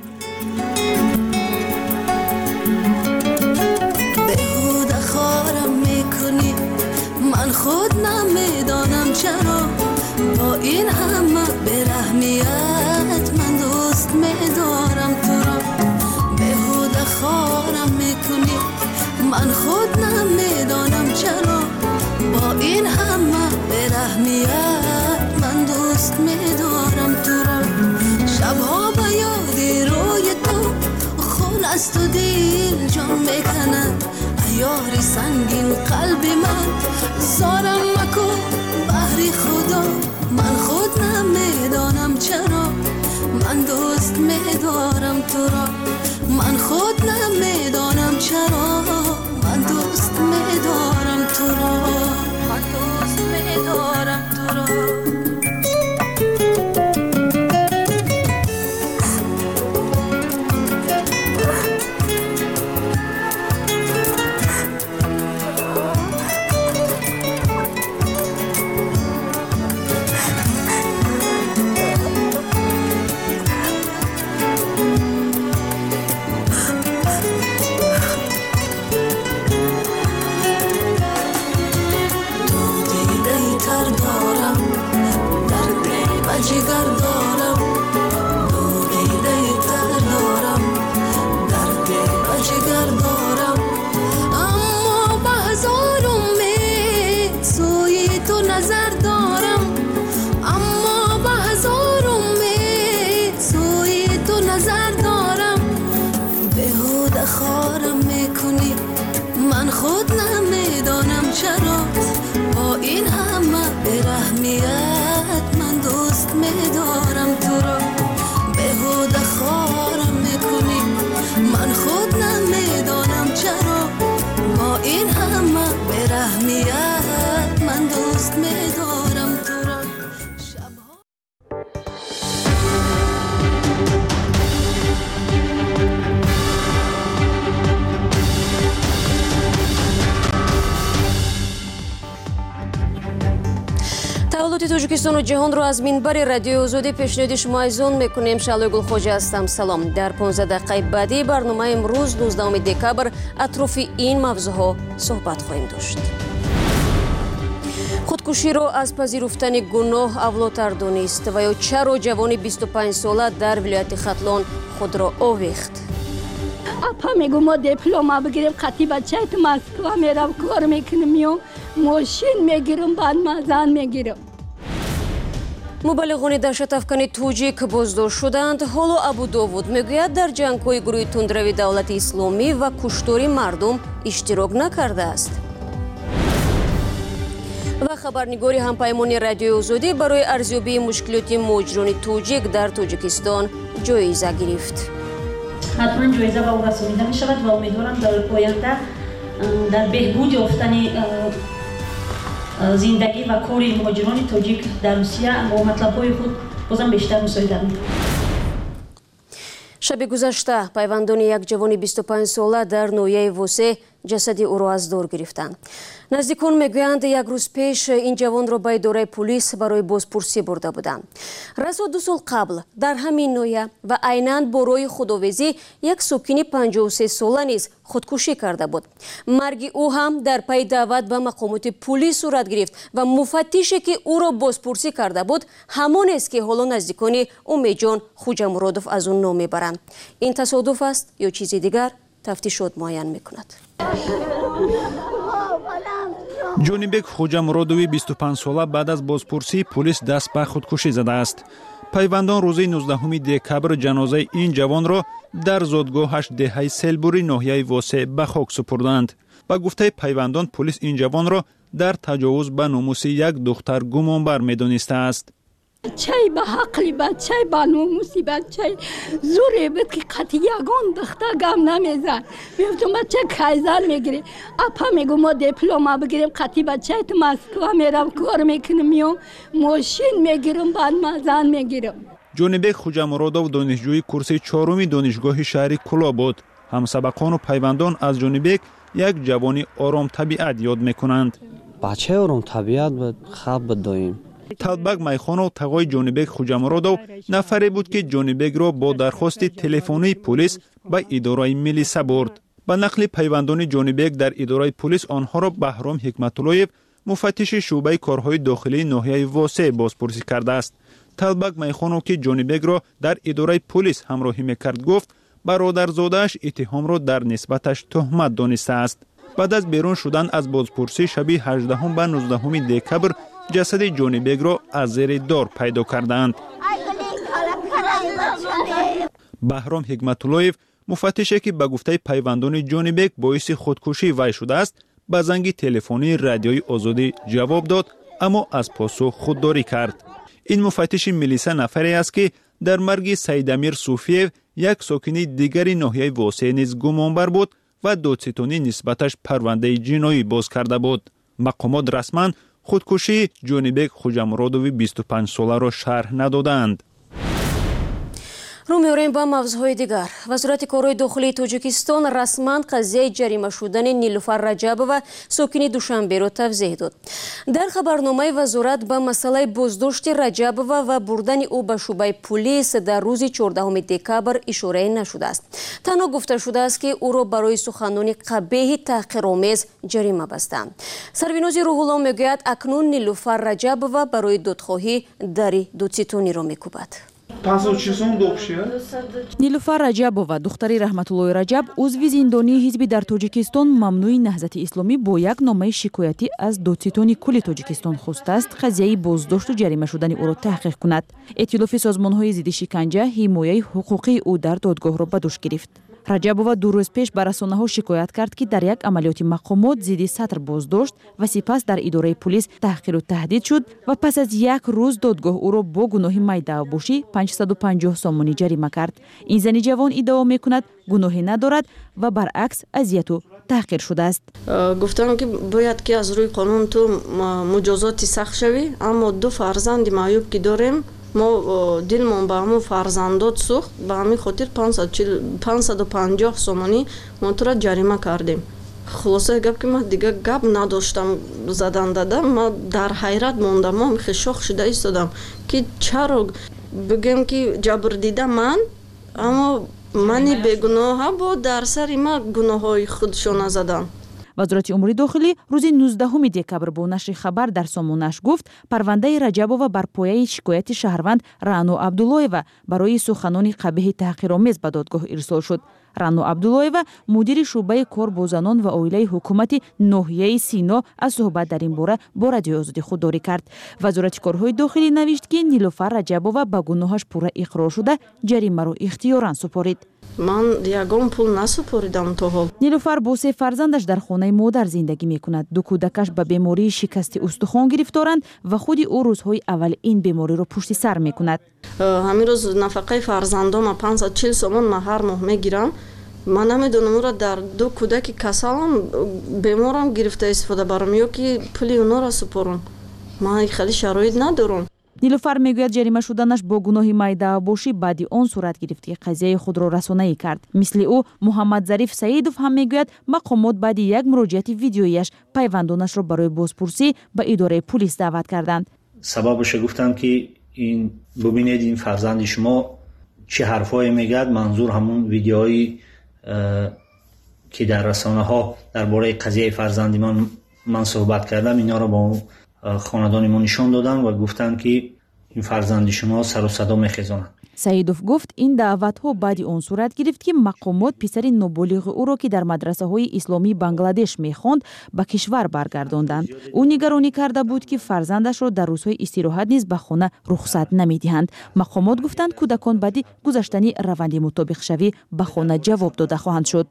[SPEAKER 17] بهوده خارم میکنی، من خود نمیدانم چرا با این همه برحمیت من دوست میدارم تو را. بهوده خارم میکنی، من خود نمیدانم چرا با این همه برحمیت من دوست میدارم تو را. شبها به یاد روی تو خون است و دل جان میکند، ایاری سنگین قلب من زارم مکن بحری خدا. من خود نمیدانم چرا من دوست میدارم تو را. من خود نمیدانم چرا من دوست میدارم تو را. من دوست میدارم تو را. جگر دارم دوریده تر دارم درد به جگر دارم اما به هزار امید سوی تو نظر دارم اما به هزار امید سوی تو نظر دارم بهوده خارم میکنی من خود نمیدانم چرا با این همه برحمیت من دوست میدارم تو را بهوده خارم میکنی من خود نمیدانم چرا با این همه برحمیت من دوست میدارم تو را
[SPEAKER 1] таваллуди тоҷикистону ҷаҳонро аз минбари радиои озодӣ пешниҳоди шумо айзон мекунем. Шалои Гулхоҷа ҳастам. Салом. Дар понздаҳ дақиқаи баъдии барномаи имрӯз нуздаҳуми декабр атрофи ин мавзӯъҳо суҳбат хоҳем дошт. худкуширо аз пазируфтани гуноҳ авлотар донист ва ё чаро ҷавони бисту панҷсола дар вилояти Хатлон худро овехт.
[SPEAKER 6] апа мегу мо диплома бигирем қатъи бачаи ту Москва мерав кор мекунем ё мошин мегирем баъд мазан мегирем.
[SPEAKER 1] мубаллиғони даҳшатафкани тоҷик боздошт шуданд. ҳоло Абу Довуд мегӯяд дар ҷангҳои гурӯҳи тундрави давлати исломӣ ва куштори мардум иштирок накардааст. ва хабарнигори ҳампаймони радиои озодӣ барои арзёбии мушкилоти муҳоҷирони тоҷик дар Тоҷикистон ҷоиза гирифт.
[SPEAKER 18] ҳатман ҷоиза ба ӯ расонида мешавад ва умедворам дар оянда дар беҳбуд ёфтани зиндагӣ ва кори муҳоҷирони тоҷик дар Русия бо матлабҳои худ бозам бештар мусоидат мекунад.
[SPEAKER 1] шаби гузашта пайвандони як ҷавони бисту панҷсола дар ноҳияи Восе ҷасади ӯро аз дор гирифтанд. наздикон мегӯянд як рӯз пеш ин ҷавонро ба идораи полис барои бозпурсӣ бурда буданд. расо ду сол қабл дар ҳамин ноҳия ва айнан бо роҳи худовезӣ як сокини панҷоҳу се сола низ худкушӣ карда буд. марги ӯ ҳам дар пайи даъват ба мақомоти пулис сурат гирифт ва муфаттише ки ӯро бозпурсӣ карда буд ҳамонест ки ҳоло наздикони Умедҷон Хуҷамуродов аз ӯ ном мебаранд. ин тасодуф аст ё чизи дигар? тафтишот муайян мекунад.
[SPEAKER 19] ҷонибек Хуҷамуродови бисту панҷ сола баъд аз бозпурсӣ полис даст ба худкушӣ задааст. пайвандон рӯзи нуздаҳуми декабр ҷанозаи ин ҷавонро дар зодгоҳаш деҳаи Селбури ноҳияи Восе ба хок супурданд. ба гуфтаи пайвандон полис ин ҷавонро дар таҷовуз ба номуси як духтар гумонбар медонистааст.
[SPEAKER 6] чай ба ҳақли бачай ба номуси бачай зуре буд ки қатъи ягон духта гам намезад мефтум бача кайзар мегире апа мегу мо диплома бигирем қатъи бачай ту Москва мерав кор мекунем ё мошин мегирем баъд мазан мегирем.
[SPEAKER 19] ҷонибек Хуҷамуродов донишҷӯи курси чоруми донишгоҳи шаҳри Куло буд. ҳамсабақону пайвандон аз ҷонибек як ҷавони оромтабиат ёд мекунанд.
[SPEAKER 20] бачаи оромтабиат буд хаб доим.
[SPEAKER 19] Талбак Майхонов тағои ҷонибек Хуҷамуродов нафаре буд ки ҷонибекро бо дархости телефонии полис ба идораи милиса бурд. ба нақли пайвандони ҷонибек дар идораи полис онҳоро Баҳром Ҳикматуллоев муфаттиши шуъбаи корҳои дохилии ноҳияи Восе бозпурсӣ кардааст. Талбак Майхонов ки ҷонибекро дар идораи полис ҳамроҳӣ мекард гуфт бародарзодааш иттиҳомро дар нисбаташ тӯҳмат донистааст. баъд аз берун шудан аз бозпурсӣ шаби ҳаждаҳум ба нуздаҳуми декабр ҷасади ҷонибекро аз зери дор пайдо карданд. Баҳром Ҳикматуллоев муфаттише ки ба гуфтаи пайвандони ҷонибек боиси худкушии вай шудааст ба занги телефонии радиои озодӣ ҷавоб дод, аммо аз посух худдорӣ кард. ин муфаттиши милиса нафаре аст ки дар марги Саидамир Суфиев як сокини дигари ноҳияи Восе низ гумонбар буд ва додситонӣ нисбаташ парвандаи ҷиноӣ боз карда буд. мақомот расман худкушии ҷонибек Хуҷамуродови бисту панҷ соларо шарҳ надоданд.
[SPEAKER 1] رو می‌آوریم با موضوعهای دیگر. وزارت کارهای داخلی تاجیکستان رسما قضیه جریمه شدن نیلوفر رجبова ساکن دوشنبه را توضیح داد. در خبرنامه وزارت به مسئله بازداشت رجبova و بردن او به شعبه پلیس در روز چهاردهم دکبر اشاره نشده است. تنها گفته شده است که او را برای سخنان قبیح تحقیرآمیز جریمه بستند. سربیناز روح‌الله میگوید اکنون نیلوفر رجبova برای دادخواهی در دادستانی را می‌کوبد.
[SPEAKER 4] نیلوفر رجبова духтари раҳматуллои раҷаб узви зиндонии ҳизби дар тоҷикистон мамнӯи наҳзати исломӣ бо як номаи шикоятӣ аз додситони кулли тоҷикистон хостааст қазияи боздошту ҷарима шудани ӯро таҳқиқ кунад. эътилофи созмонҳои зидди шиканҷа ҳимояи ҳуқуқии ӯ дар додгоҳро ба дӯш гирифт. раҷабова ду рӯз пеш ба расонаҳо шикоят кард ки дар як амалиёти мақомот зидди сатр боздошт ва сипас дар идораи пулис таҳқиру таҳдид шуд ва пас аз як рӯз додгоҳ ӯро бо гуноҳи майдаъвбошӣ панҷсаду панҷоҳ сомонӣ ҷарима кард. ин зани ҷавон иддао мекунад гуноҳе надорад ва баръакс азияту таҳқир шудааст.
[SPEAKER 5] гуфтам ки бояд ки аз рӯи қонун ту муҷозоти сахт шавӣ, аммо ду фарзанди маъюб ки дорем мо дилмон ба ҳамун фарзандот сӯхт, ба ҳамин хотир панҷсаду панҷоҳ сомонӣ мо тура ҷарима кардем. хулосаи гап ки ман дигар гап надоштам задан дада, ман дар ҳайрат мондам, ман хишоқ шуда истодам ки чаро бигем ки ҷабрдида ман, аммо мани бегуноҳа бо дар сари ман гуноҳҳои худшона задан.
[SPEAKER 4] вазорати умури дохилӣ рӯзи нуздаҳуми декабр бо нашри хабар дар сомонааш гуфт парвандаи раҷабова бар пояи шикояти шаҳрванд раъно абдуллоева барои суханони қабиҳи таҳқиромез ба додгоҳ ирсол шуд. раъно абдуллоева мудири шӯъбаи кор бо занон ва оилаи ҳукумати ноҳияи сино аз суҳбат дар ин бора бо радиои озодӣ худдорӣ кард. вазорати корҳои дохилӣ навишт ки нилуфар раҷабова ба гуноҳаш пурра иқрор шуда ҷаримаро ихтиёран супорид.
[SPEAKER 5] ман ягон пул насупоридам то ҳол.
[SPEAKER 4] нилуфар бо се фарзандаш дар хонаи модар зиндагӣ мекунад. ду кӯдакаш ба бемории шикасти устухон гирифторанд ва худи ӯ рӯзҳои аввал ин бемориро пушти сар мекунад.
[SPEAKER 5] ҳамин рӯз нафақаи фарзандома панҷсад чил сомон ман ҳар моҳ мегирам. ман намедонам ӯра дар ду кӯдаки касалам беморам гирифта истифода барам ё ки пули онҳоро супорам. ман хеле шароит надорам.
[SPEAKER 4] нилуфар мегӯяд ҷарима шуданаш бо гуноҳи майдаъвбошӣ баъди он сурат гирифт ки қазияи худро расонае кард. мисли ӯ муҳаммадзариф саидов ҳам мегӯяд мақомот баъди як муроҷиати видеояш пайвандонашро барои бозпурсӣ ба идораи пулис даъват карданд.
[SPEAKER 7] сабабашро гуфтам ки ин бубинед ин фарзанди шумо чӣ ҳарфое мегӯяд, манзур ҳамун видеои ки дар расонаҳо дар бораи қазияи фарзанди ман ман суҳбат кардам, инҳоро бо хонадони мо нишон доданд ва гуфтанд ки ин фарзанди шумо сару садо мехезонад.
[SPEAKER 4] саидов гуфт ин даъватҳо баъди он сурат гирифт ки мақомот писари ноболиғи ӯро ки дар мадрасаҳои исломии Бангладеш мехонд ба кишвар баргардонданд. ӯ нигаронӣ карда буд ки фарзандашро дар рӯзҳои истироҳат низ ба хона рухсат намедиҳанд. мақомот гуфтанд кӯдакон баъди гузаштани раванди мутобиқшавӣ ба хона ҷавоб дода хоҳанд шуд.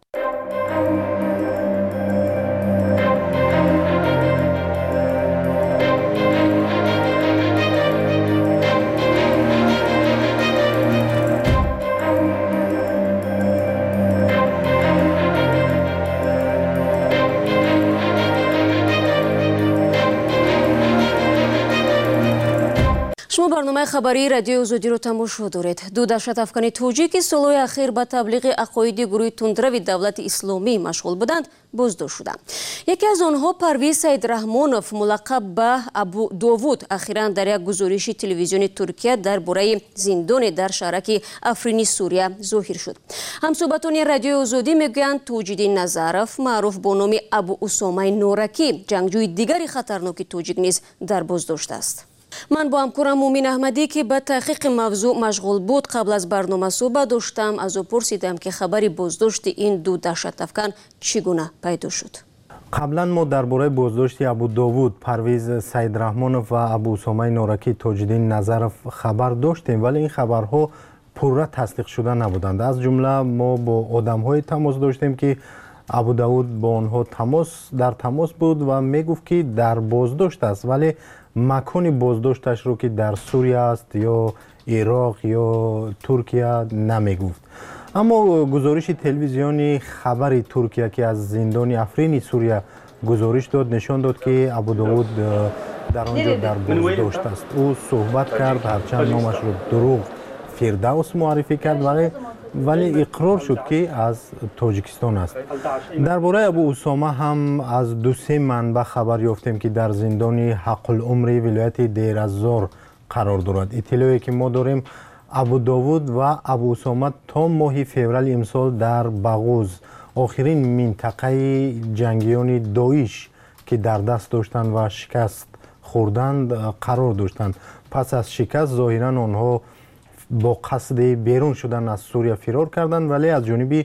[SPEAKER 1] шумо барномаи хабарии радиои озодиро тамошо доред. ду даҳшатафкани тоҷики солҳои ахир ба таблиғи ақоиди гурӯҳи тундрави давлати исломӣ машғул буданд боздошт шуданд. яке аз онҳо Парвиз Саидраҳмонов мулаққаб ба Абу Довуд ахиран дар як гузориши телевизиони Туркия дар бораи зиндоне дар шаҳраки Африни Сурия зоҳир шуд. ҳамсӯҳбатони радиои озодӣ мегӯянд Тоҷиддин Назаров маъруф бо номи Абу Усомаи Норакӣ ҷангҷӯи дигари хатарноки тоҷик низ дар боздошт аст. ман бо ҳамкорам Мумин Аҳмадӣ ки ба таҳқиқи мавзӯъ машғул буд қабл аз барнома суҳбат доштам, аз ӯ пурсидам ки хабари боздошти ин ду даҳшатафкан чӣ гуна пайдо шуд.
[SPEAKER 9] қаблан мо дар бораи боздошти Абу Довуд, Парвиз Саидраҳмонов ва Абу Усомаи Норакӣ, Тоҷиддин Назаров хабар доштем, вале ин хабарҳо пурра тасдиқ шуда набуданд. аз ҷумла мо бо одамҳое тамос доштем ки Абу Давуд бо онҳо тамос дар тамос буд ва мегуфт ки дар боздошт аст, вале макони боздошташро ки дар Сурия аст ё Ироқ ё Туркия намегуфт. аммо гузориши телевизиони хабари Туркия ки аз зиндони Африни Сурия гузориш дод, нишон дод ки Абу Давуд дар онҷо дар боздошт аст. ӯ суҳбат кард, ҳарчанд номашро дурӯғ فیردوس معرفی کرد ولی ولی اقرار شد که از تاجیکستان است. درباره ابو اسامه هم از دو سه منبع خبر یافتیم که در زندان حق العمر ولایت دیر الزور قرار دارد. اطلاعی که ما داریم ابو داوود و ابو اسامه تا ماه فوریه امسال در باغوز آخرین منطقه جنگیان داعش که در دست داشتند و شکست خوردند قرار داشتند. پس از شکست ظاهرا آنها با قصد بیرون شدن از سوریه فرار کردند ولی از جانب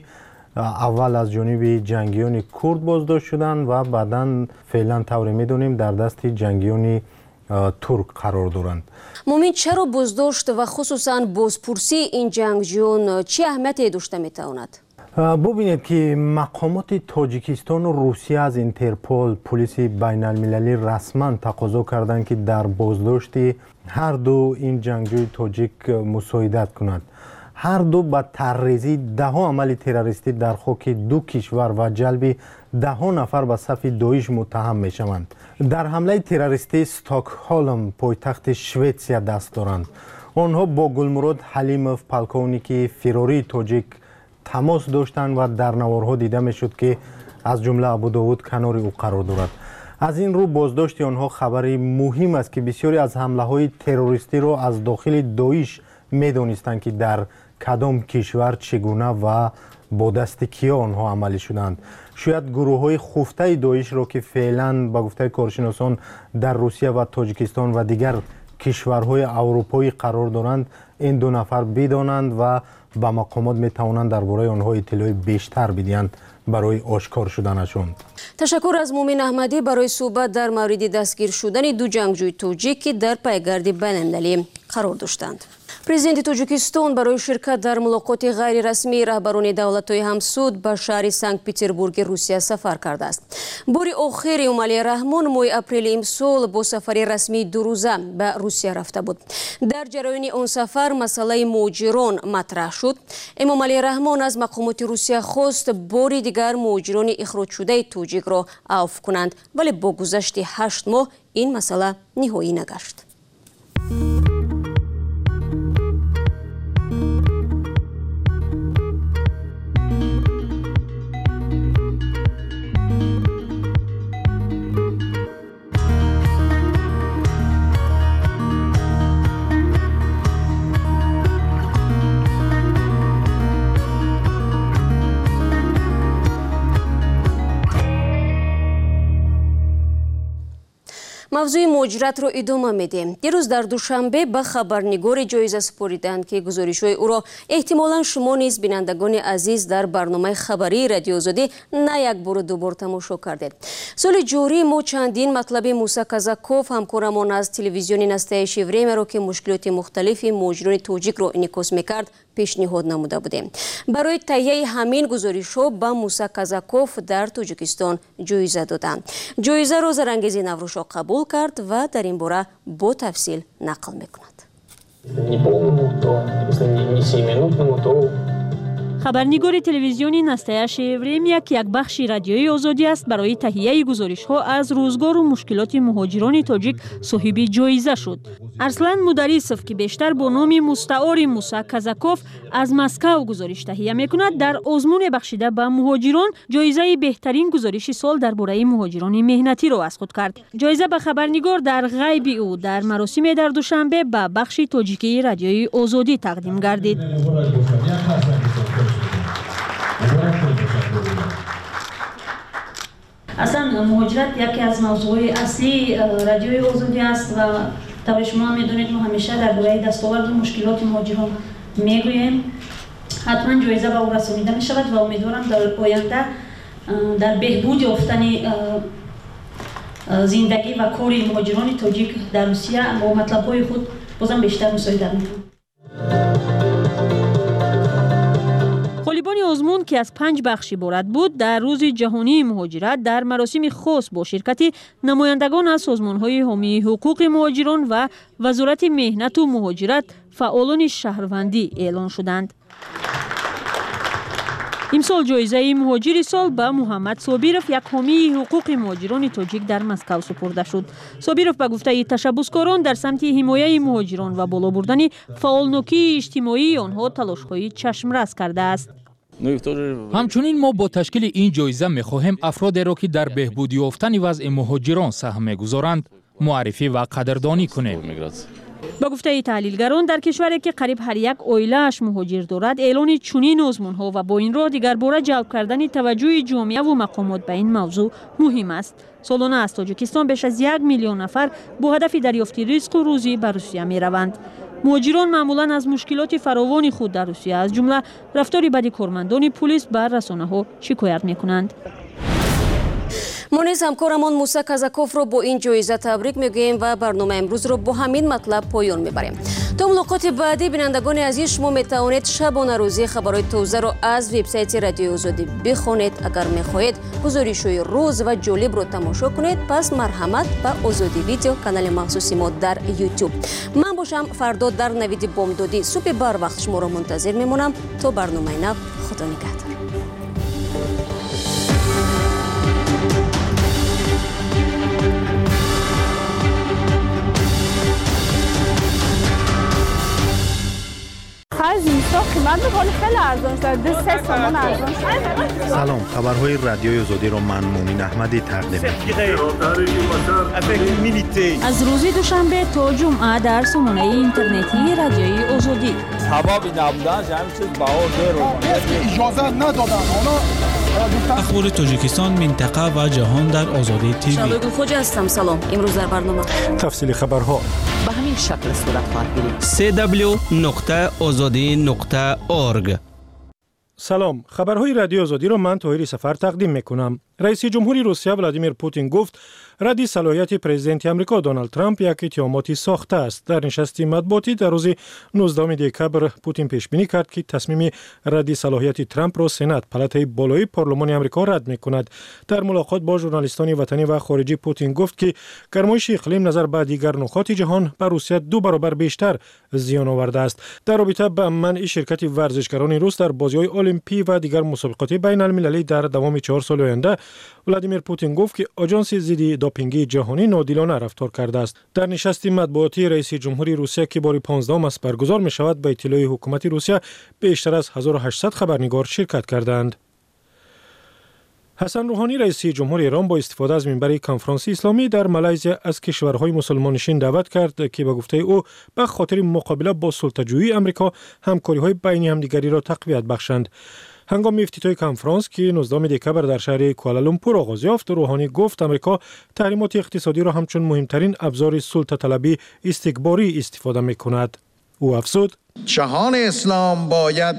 [SPEAKER 9] اول از جانب جنگیان کرد بازداشت شدند و بعدا فعلا طور میدونیم در دست جنگیان ترک قرار دارند.
[SPEAKER 1] مومین چرا بازداشت و خصوصا بازپرسی این جنگجویان چه اهمیتی داشته میتواند؟
[SPEAKER 9] ببینید که مقامات تاجیکستان و روسیه از اینترپل پلیس بین المللی رسما تقاضا کردند که در بازداشت هر دو این جنگجوی تاجیک مساعدت کنند. هر دو با طرحریزی ده ها عمل تروریستی در خاک دو کشور و جلب ده ها نفر به صف داعش متهم می شوند. در حمله تروریستی استکهلم پایتخت شویتسیا دست دارند. آنها با گلمراد حلیموف پلکونیک فراری تاجیک تماس داشتند و در نوارها دیده می شد که از جمله ابو داوود کنار او قرار دارد. از این رو بازداشت آنها خبری مهم است که بسیاری از حمله های تروریستی را از داخل داعش می دانستند که در کدام کشور چگونه و با دست کیا آنها عملی شدند. شاید گروه های خفته داعش را که فعلا با گفته کارشناسان در روسیه و تاجیکستان و دیگر کشورهای اروپایی قرار دارند این دو نفر بدانند و با مقامات می توانند درباره آنها اطلاع بیشتر بدهند برای آشکار شدنشون.
[SPEAKER 1] تشکر از مومین احمدی برای صحبت در مورد دستگیر شدن دو جنگجوی تاجیک که در پیگرد بین‌المللی قرار داشتند. президенти тоҷикистон барои ширкат дар мулоқоти ғайрирасмии раҳбарони давлатҳои ҳамсуд ба шаҳри санкт петербурги русия сафар кардааст. бори охири эмомалӣ раҳмон моҳи апрели имсол бо сафари расмии дурӯза ба русия рафта буд. дар ҷараёни он сафар масъалаи муҳоҷирон матраҳ шуд. эмомалӣ раҳмон аз мақомоти русия хост бори дигар муҳоҷирони ихроҷшудаи тоҷикро афв кунанд, вале бо гузашти ҳашт моҳ ин масъала ниҳоӣ нагашт. мавзӯи муҳоҷиратро идома медиҳем. дирӯз дар душанбе ба хабарнигори ҷоиза супориданд ки гузоришҳои ӯро эҳтимолан шумо низ бинандагони азиз дар барномаи хабарии радиои озодӣ на як бору дубор тамошо кардед. соли ҷорӣ мо чандин матлаби Муса Казаков ҳамкорамон аз телевизиони настаиши времяро ки мушкилоти мухталифи муҳоҷирони тоҷикро инъикос мекард пешниҳод намуда будем. барои таҳияи ҳамин гузоришҳо ба Муса Казаков дар Тоҷикистон ҷоиза доданд. ҷоизаро Зарангези Наврӯшо қабул кард ва дар ин бора бо тафсил нақл мекунад.
[SPEAKER 10] хабарнигори телевизиони настоящее время ки як бахши радиои озодӣ аст барои таҳияи гузоришҳо аз рӯзгору мушкилоти муҳоҷирони тоҷик соҳиби ҷоиза шуд. Арслан Мударисов ки бештар бо номи мустаъори Муса Казаков аз Москав гузориш таҳия мекунад, дар озмуне бахшида ба муҳоҷирон ҷоизаи беҳтарин гузориши сол дар бораи муҳоҷирони меҳнатиро аз худ кард. ҷоиза ба хабарнигор дар ғайби ӯ дар маросиме дар душанбе ба бахши тоҷикии радиои озодӣ тақдим гардид. аслан муҳоҷират яке аз мавзӯъҳои аслии радиои озодӣ аст ва таври шумо ҳам медонед мо ҳамеша дар бораи дастоварду мушкилоти муҳоҷирон мегӯем. ҳатман ҷоиза ба ӯ расонида мешавад ва умедворам дар оянда дар беҳбуд ёфтани зиндагӣ ва кори муҳоҷирони тоҷик дар русия бо матлабҳои худ бозам бештар мусоидат мекунам. қолибони озмун ки аз панҷ бахш иборат буд, дар рӯзи ҷаҳонии муҳоҷират дар маросими хос бо ширкати намояндагон аз созмонҳои ҳомии ҳуқуқи муҳоҷирон ва вазорати меҳнату муҳоҷират фаъолони шаҳрвандӣ эълон шуданд. امسال جایزه مهاجر سال به محمد صابیرов یک حامی حقوق مهاجران تاجیک در مسکو سپرده شد. صابیرов به گفته تشبسکاران در سمت حمایت مهاجران و بالا بردن فعالنوکی اجتماعی آنها تلاش‌های چشمرس کرده است.
[SPEAKER 13] همچنین ما با تشکیل این جایزه می‌خواهیم افرادی را که در بهبود یافتن وضع مهاجران سهم می‌گذارند معرفی و قدردانی کنیم.
[SPEAKER 10] با گفته تحلیلگران در کشوری که قریب هر یک عائله‌اش مهاجر دارد اعلان چنین آزمون‌ها و با این راه دیگر باره جلب کردن توجه جامعه و مقامات به این موضوع مهم است. سالانه از تاجیکستان بیش از یک میلیون نفر با هدف دریافت رزق و روزی به روسیه می‌روند. مهاجران معمولاً از مشکلات فراوان خود در روسیه از جمله رفتار بد کارمندان پلیس به رسانه‌ها شکایت می‌کنند.
[SPEAKER 1] ما نیز همکارمان موسی کازاکوف رو با این جایزه تبریک میگوییم و برنامه امروز رو با همین مطلب پایان میبریم. تا ملاقات بعدی بینندگان عزیز، شما میتوانید شبانه روزی خبرهای تازه رو از وبسایت رادیوی آزادی بخوانید. اگر میخواهید گزارش‌های روز و جالب رو تماشا کنید پس مرحمت به آزادی ویدیو کانال مخصوصی ما در یوتیوب. من باشم فردا در نوید بامدادی صبح بر وقت شما رو منتظر میمونم. تا برنامه نو، خدا نگهدار.
[SPEAKER 11] از اینستا قیمت می‌کنه خیلی ارزان شده. دو سه تومن ارزان شده.
[SPEAKER 9] سلام، خبرهای رادیوی آزادی رو من مومین احمدی تقدیم می‌کنم.
[SPEAKER 10] از روز دوشنبه تا جمعه در سامانه اینترنتی رادیوی آزادی.
[SPEAKER 2] حبابی نبودن همین چیز بهار داره. اجازه ندادن. حالا
[SPEAKER 21] اخبار تاجیکستان، منطقه و جهان در آزادی تیوی.
[SPEAKER 1] شادو خوجا هستم. سلام. امروز در برنامه
[SPEAKER 9] تفصیل خبرها
[SPEAKER 22] به همین شکل صورت خواهد گرفت.
[SPEAKER 15] سه دبلیو نقطه آزادی نقطه اورگ.
[SPEAKER 23] سلام، خبرهای رادیو آزادی را من طاهری سفر تقدیم میکنم. رئیس جمهوری روسیه ولادیمیر پوتین گفت رد صلاحیت پرزیدنت آمریکا دونالد ترامپ یک اتهاماتی ساخته است. در نشستی مطبوعاتی در روز نوزدهم دکبر پوتین پیش بینی کرد که تصمیم رد صلاحیت ترامپ را سنات پالاتای بالای پارلمان آمریکا رد میکند. در ملاقات با ژورنالیستان وطنی و خارجی پوتین گفت که گرمایش اقلیم نظر به دیگر نقاط جهان بر روسیه دو برابر بیشتر زیان آورده است. در رابطه با منع شرکت ورزشکاران روس در بازی‌های المپی و دیگر مسابقات بین المللی در دوام چهار سال آینده، ولادیمیر پوتین گفت که آژانس ضد دوپینگ جهانی ناعادلانه رفتار کرده است. در نشست مطبوعاتی رئیس جمهوری روسیه که بار پانزدهم است برگزار می شود، به اطلاع حکومت روسیه بیشتر از هزار و هشتصد خبرنگار شرکت کردند. حسن روحانی رئیس جمهور ایران با استفاده از منبر کنفرانس اسلامی در مالزی از کشورهای مسلمانشین دعوت کرد که به گفته او به خاطر مقابله با سلطه‌جویی آمریکا همکاری‌های بین همدیگری را تقویت بخشند. هنگام افتتاح کنفرانس که نوزدهم دکبر در شهر کوالالامپور آغاز یافت، روحانی گفت آمریکا تحریمات اقتصادی را همچون مهمترین ابزار سلطه طلبی استکباری استفاده می‌کند. او افزود:
[SPEAKER 24] جهان اسلام باید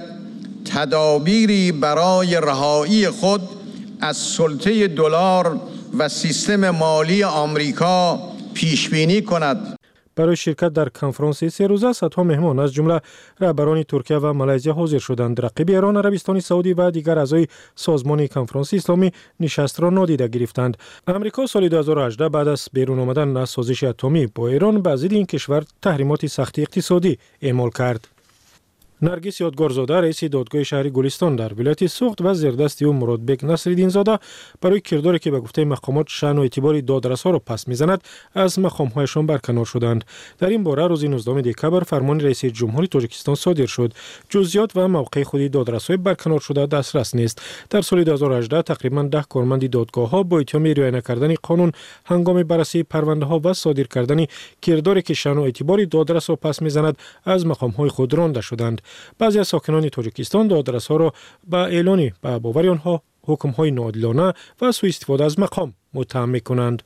[SPEAKER 24] تدابیری برای رهایی خود از سلطه دلار و سیستم مالی آمریکا پیش بینی کند.
[SPEAKER 23] برای شرکت در کنفرانس سه روزه صدها مهمان از جمله رهبران ترکیه و مالزی حاضر شدند. رقیب ایران، عربستان سعودی و دیگر اعضای سازمان کنفرانس اسلامی نشست را نادیده گرفتند. امریکا سال دو هزار و هجده بعد از بیرون آمدن از سازش اتمی با ایران به ضد این کشور تحریمات سخت اقتصادی اعمال کرد. نرگس یادگارزاده رئیس دادگاه شهر گلستان در ولایت سوخت و زیردستی او مرادبک نصرالدین زاده برای کرداری که به گفته مقامات شأن و اعتبار دادرس‌ها را پس می‌زند از مقام‌هایشان برکنار شدند. در این باره روز نوزدهم دکبر فرمان رئیس جمهوری تاجیکستان صادر شد. جزئیات و موقع خود دادرس‌های برکنار شده دسترس نیست. در سال دو هزار و هجده تقریباً ده کارمند دادگاه‌ها با اتهام رعایت نکردن قانون هنگام بررسی پرونده‌ها و صادر کردن کرداری که شأن و اعتبار دادرس را پس می‌زند از مقام‌های خود رانده شدند. بعضی از ساکنان تاجیکستان دادرس‌ها را به اعلان به باور آنها حکم‌های ناعادلانه و سوء استفاده از مقام متهم می‌کنند.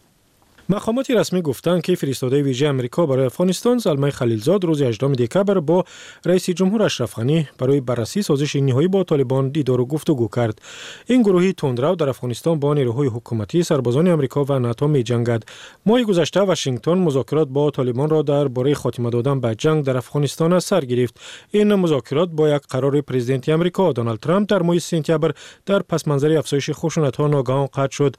[SPEAKER 23] مقامات رسمی گفتند که فرستاده ویژه آمریکا برای افغانستان زلمه خلیلزاد روز هجدهم دکبر با رئیس جمهور اشرف غنی برای بررسی سازش نهایی با طالبان دیدار و گفتگو کرد. این گروهی تندرو در افغانستان با نیروهای حکومتی، سربازان آمریکا و ناتو می‌جنگد. ماه گذشته واشنگتن مذاکرات با طالبان را درباره خاتمه دادن به جنگ در افغانستان از سر گرفت. این مذاکرات با یک قرار پرزیدنت آمریکا دونالد ترامپ در ماه سپتامبر در پس منظر افزایش خشونت‌ها ناگهان قطع شد.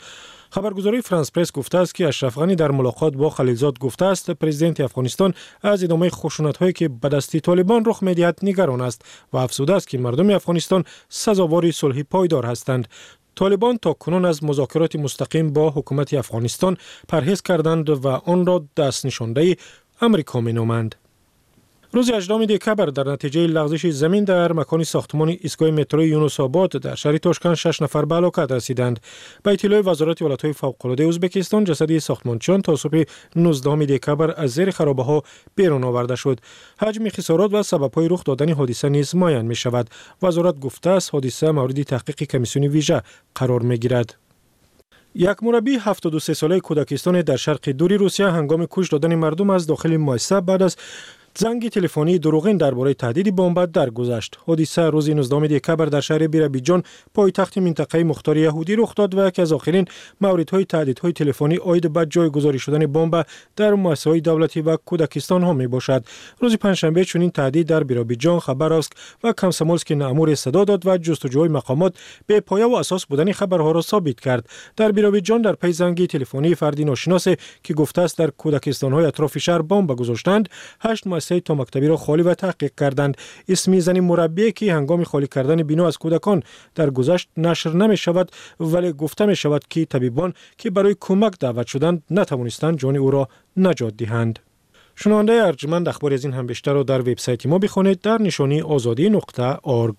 [SPEAKER 23] خبرگزاری فرانس پرس گفته است که اشرف غنی در ملاقات با خلیلزاد گفته است پرزیدنت افغانستان از ادامه خشونت‌هایی که به دست طالبان رخ می‌دهد نگران است و افزوده است که مردم افغانستان سزاوار صلح پایدار هستند. طالبان تا کنون از مذاکرات مستقیم با حکومت افغانستان پرهیز کردند و آن را دست نشانده امریکا می‌نامند. روز هجدهم دکبر در نتیجه لغزش زمین در مکان ساختمان ایستگاه مترو یونس آباد در شهر تاشکند شش نفر به هلاکت رسیدند. به اطلاع وزارت ولایت‌های فوق‌العاده ازبکستان جسد ساختمانچیان تا صبح نوزدهم دکبر از زیر خرابه‌ها بیرون آورده شد. حجم خسارات و سبب‌های رخ دادن حادثه نیز معین می‌شود. وزارت گفته است حادثه مورد تحقیق کمیسیون ویژه قرار می‌گیرد. یک مربی هفتاد و سه ساله کودکستان در شرق دوری روسیه هنگام کش دادن مردم از داخل مؤسسه بعد از زنگ تلفنی دروغین درباره تهدید بمب درگذشت. حادثه روز نوزدهم دکبر در شهر بیربیجان پایتخت منطقه مختار یهودی رخ داد و یکی از آخرین موردهای تهدیدهای تلفنی عاید به جایگذاری شدن بمب در مؤسسه‌های دولتی و کودکستان ها می باشد. روز پنجشنبه چنین تهدید در بیربیجان، خبرسک و کامسومولسک نامور صدا داد و جستجوی مقامات به پایه و اساس بودن خبرها را ثابت کرد. در بیربیجان در پی زنگ تلفنی فردی ناشناس که گفته است در کودکستان های اطراف شهر بمب گذاشتند، هشت مؤسسه تا مکتبی را خالی و تحقیق کردند. اسم زن مربی که هنگام خالی کردن بنا از کودکان در گذشت نشر نمی شود، ولی گفته می شود که طبیبان که برای کمک دعوت شدند نتوانستند جان او را نجات دهند. شنونده ارجمند اخبار از این هم بیشتر را در وبسایت ما بخوانید در نشانی آزادی نقطه اورگ.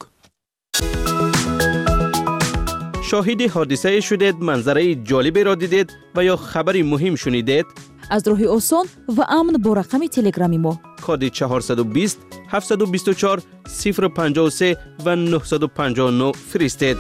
[SPEAKER 15] شاهد حادثه شدید، منظره جالبی را دیدید و یا خبری مهم شنیدید؟
[SPEAKER 4] از راه آسان و امن با رقم تلگرامی ما
[SPEAKER 15] کد چهارصد و بیست هفتصد و بیست و چهار صفر پنجاه و سه و نهصد و پنجاه و نه فرستید.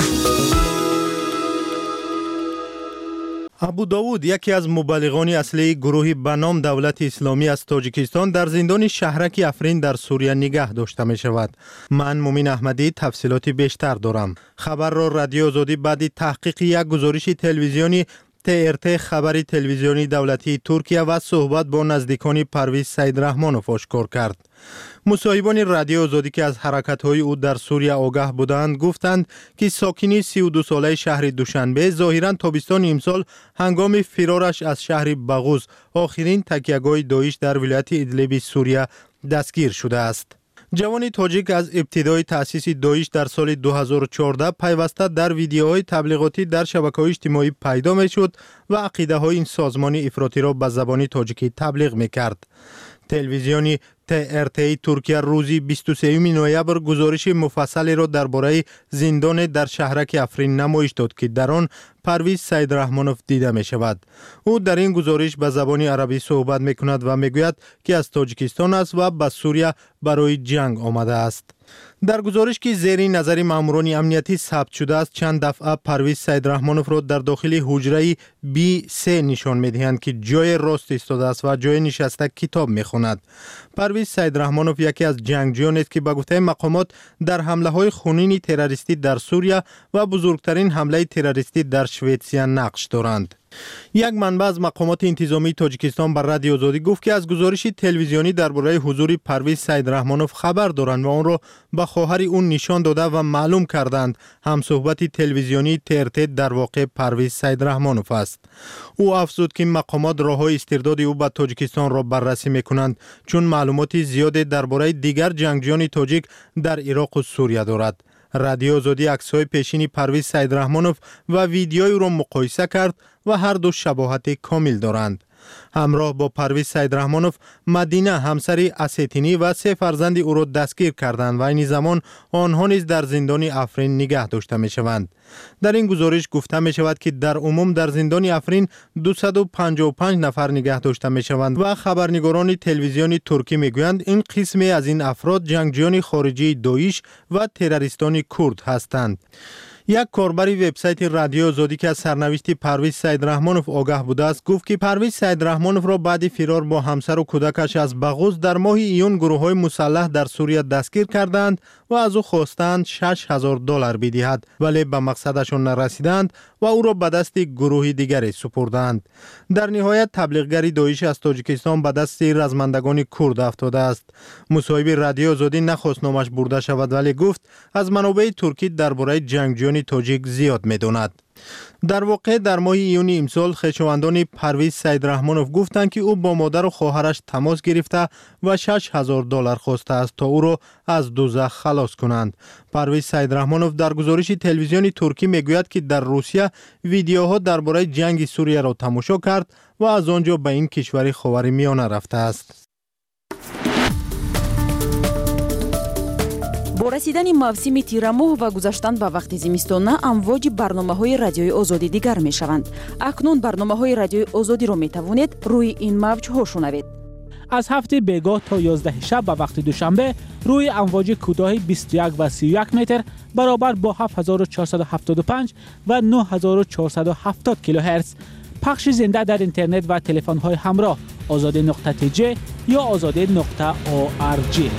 [SPEAKER 9] ابو داوود یکی از مبلغان اصلی گروهی به نام دولت اسلامی از تاجیکستان در زندان شهرک افرین در سوریه نگه داشته می شود. من مومین احمدی تفصیلات بیشتر دارم. خبر را رادیو آزادی بعد تحقیق یک گزارش تلویزیونی تی ار تی خبری تلویزیونی دولتی ترکیه و صحبت با نزدیکان پرویز سیدرحمانوف آشکار کرد. مصاحبان رادیو آزادی که از حرکت‌های او در سوریه آگاه بودند گفتند که ساکنی سی و دو ساله شهر دوشنبه ظاهراً تابستان امسال هنگام فرارش از شهر بغوز آخرین تکیهگاه داعش در ولایت ادلب سوریه دستگیر شده است. جوان تاجیک از ابتدای تأسیس داعش در سال دو هزار و چهارده پیوسته در ویدیوهای تبلیغاتی در شبکه‌های اجتماعی پیدا می‌شد و عقیده‌های این سازمان افراطی را به زبان تاجیکی تبلیغ می‌کرد. تلویزیونی تی ار تی ترکیه روزی بیست و سوم نوامبر گزارش مفصلی را درباره زندان در شهرک افرین نمایش داد که در آن پرویز سیدرحمانوف دیده می شود. او در این گزارش به زبان عربی صحبت می کند و می گوید که از تاجیکستان است و به سوریه برای جنگ آمده است. در گزارش که زیر نظر ماموران امنیتی ثبت شده است چند دفعه پرویز سیدرحمانوف را در داخل حجره بی سه نشان می دهند که جای راست ایستاده است و جای نشسته کتاب می خواند. پرویز سیدرحمانوف یکی از جنگجویان است که به گفته مقامات در حمله های خونین تروریستی در سوریه و بزرگترین حمله تروریستی در شویتسیا نقش دارند. یک منبع از مقامات انتظامی تاجیکستان بر رادیو آزادی گفت که از گزارش تلویزیونی درباره حضور پرویز سیدرحمانوف خبر دارند و آن را به خواهر اون نشان داده و معلوم کردند هم صحبت تلویزیونی تی ار تی در واقع پرویز سیدرحمانوف است. او افزود که مقامات راههای استرداد او به تاجیکستان را بررسی میکنند چون معلومات زیاد درباره دیگر جنگجویان تاجیک در عراق و سوریه دارد. رادیو آزادی عکس‌های پیشین پرویز سیدرحمانوف و ویدیوی او را مقایسه کرد و هر دو شباهت کامل دارند. همراه با پرویز سیدرحمانوف مدینه همسر اسیتینی و سه فرزند او را دستگیر کردند و این زمان آنها نیز در زندان افرین نگه داشته می شوند. در این گزارش گفته می شود که در عموم در زندان افرین دویست و پنجاه و پنج نفر نگه داشته می شوند و خبرنگاران تلویزیون ترکی می گویند این قسمی از این افراد جنگجویان خارجی داعش و تروریستان کرد هستند. یک کاربر وبسایت رادیو آزادی که از سرنوشت پرویز سیدرحمانوف آگاه بوده است گفت که پرویز سیدرحمانوف را بعد فرار با همسر و کودکش از بغوز در ماه ایون گروه‌های مسلح در سوریه دستگیر کردند و از او خواستند شش هزار دلار بدهد ولی به مقصدشان نرسیدند و او را به دست گروه دیگری سپردند. در نهایت تبلیغگری داعش از تاجیکستان به دست رزمندگان کرد افتاده است. مصاحب رادیو آزادی نخواست نامش برده شود ولی گفت از منابع ترکی درباره جنگجویان تاجیک زیاد می‌داند. در واقع در ماه ایون امسال خویشاوندان پرویز سیدرحمانوف گفتند که او با مادر و خواهرش تماس گرفته و شش هزار دلار خواسته است تا او را از دوزخ خلاص کنند. پرویز سیدرحمانوف در گزارش تلویزیونی ترکی میگوید که در روسیه ویدیوها درباره جنگ سوریه را تماشا کرد و از آنجا به این کشور خاورمیانه رفته است.
[SPEAKER 4] با رسیدن موسم تیر ماه و گذشتن به وقت زمستانه امواج برنامه‌های رادیوی آزادی دیگر می‌شوند. اکنون برنامه‌های رادیوی آزادی را می‌توانید روی این موج‌ها شنوید.
[SPEAKER 21] از هفته بیگاه تا یازده شب به وقت دوشنبه روی امواج کوتاه بیست و یک و سی و یک متر برابر با هفت هزار و چهارصد و هفتاد و پنج و نه هزار و چهارصد و هفتاد کیلوهرتز پخش زنده در اینترنت و تلفن‌های همراه آزادی نقطه تی جی یا آزادی نقطه او آر جی.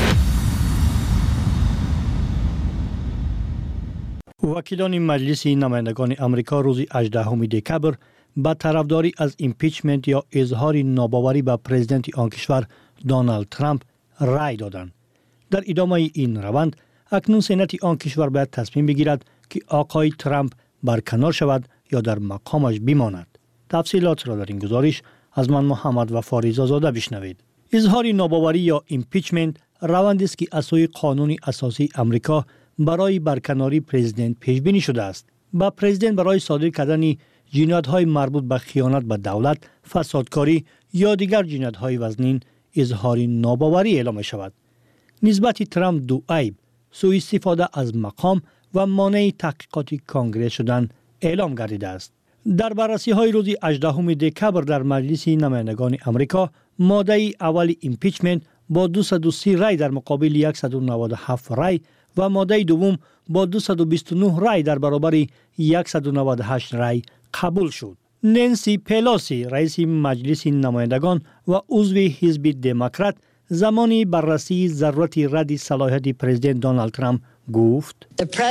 [SPEAKER 3] وکیلان مجلس نمایندگان امریکا روز هجدهم دکبر با طرفداری از ایمپیچمنت یا اظهار ناباوری به پرزیدنت آن کشور دونالد ترامپ رای دادند. در ادامه این روند اکنون سنت آن کشور باید تصمیم بگیرد که آقای ترامپ برکنار شود یا در مقامش بماند. تفصیلات را در این گزارش از من محمد و فاریزا زاده بشنوید. اظهار ناباوری یا ایمپیچمنت روندی است که از سوی قانون اساسی امریکا برای برکناری پرزیدنت پیش بینی شده است. با پرزیدنت برای صادر کردن جنایت‌های مربوط به خیانت به دولت، فسادکاری یا دیگر جنایت‌های وزنین اظهار ناباوری اعلام شود. نسبت ترامپ دو عیب، سوء استفاده از مقام و مانع تحقیقات کنگره شدن اعلام گردیده است. در بررسی‌های روز هجدهم دکبر در مجلس نمایندگان امریکا ماده اول ایمپیچمنت با دویست و سی رای در مقابل صد و نود و هفت رای و ماده دوم با دویست و بیست و نه رای در برابر صد و نود و هشت رای قبول شد. نانسی پلوسی رئیس مجلس نمایندگان و عضو حزب دموکرات زمانی بررسی ضرورت رد صلاحیت پرزیدنت دونالد ترامپ گفت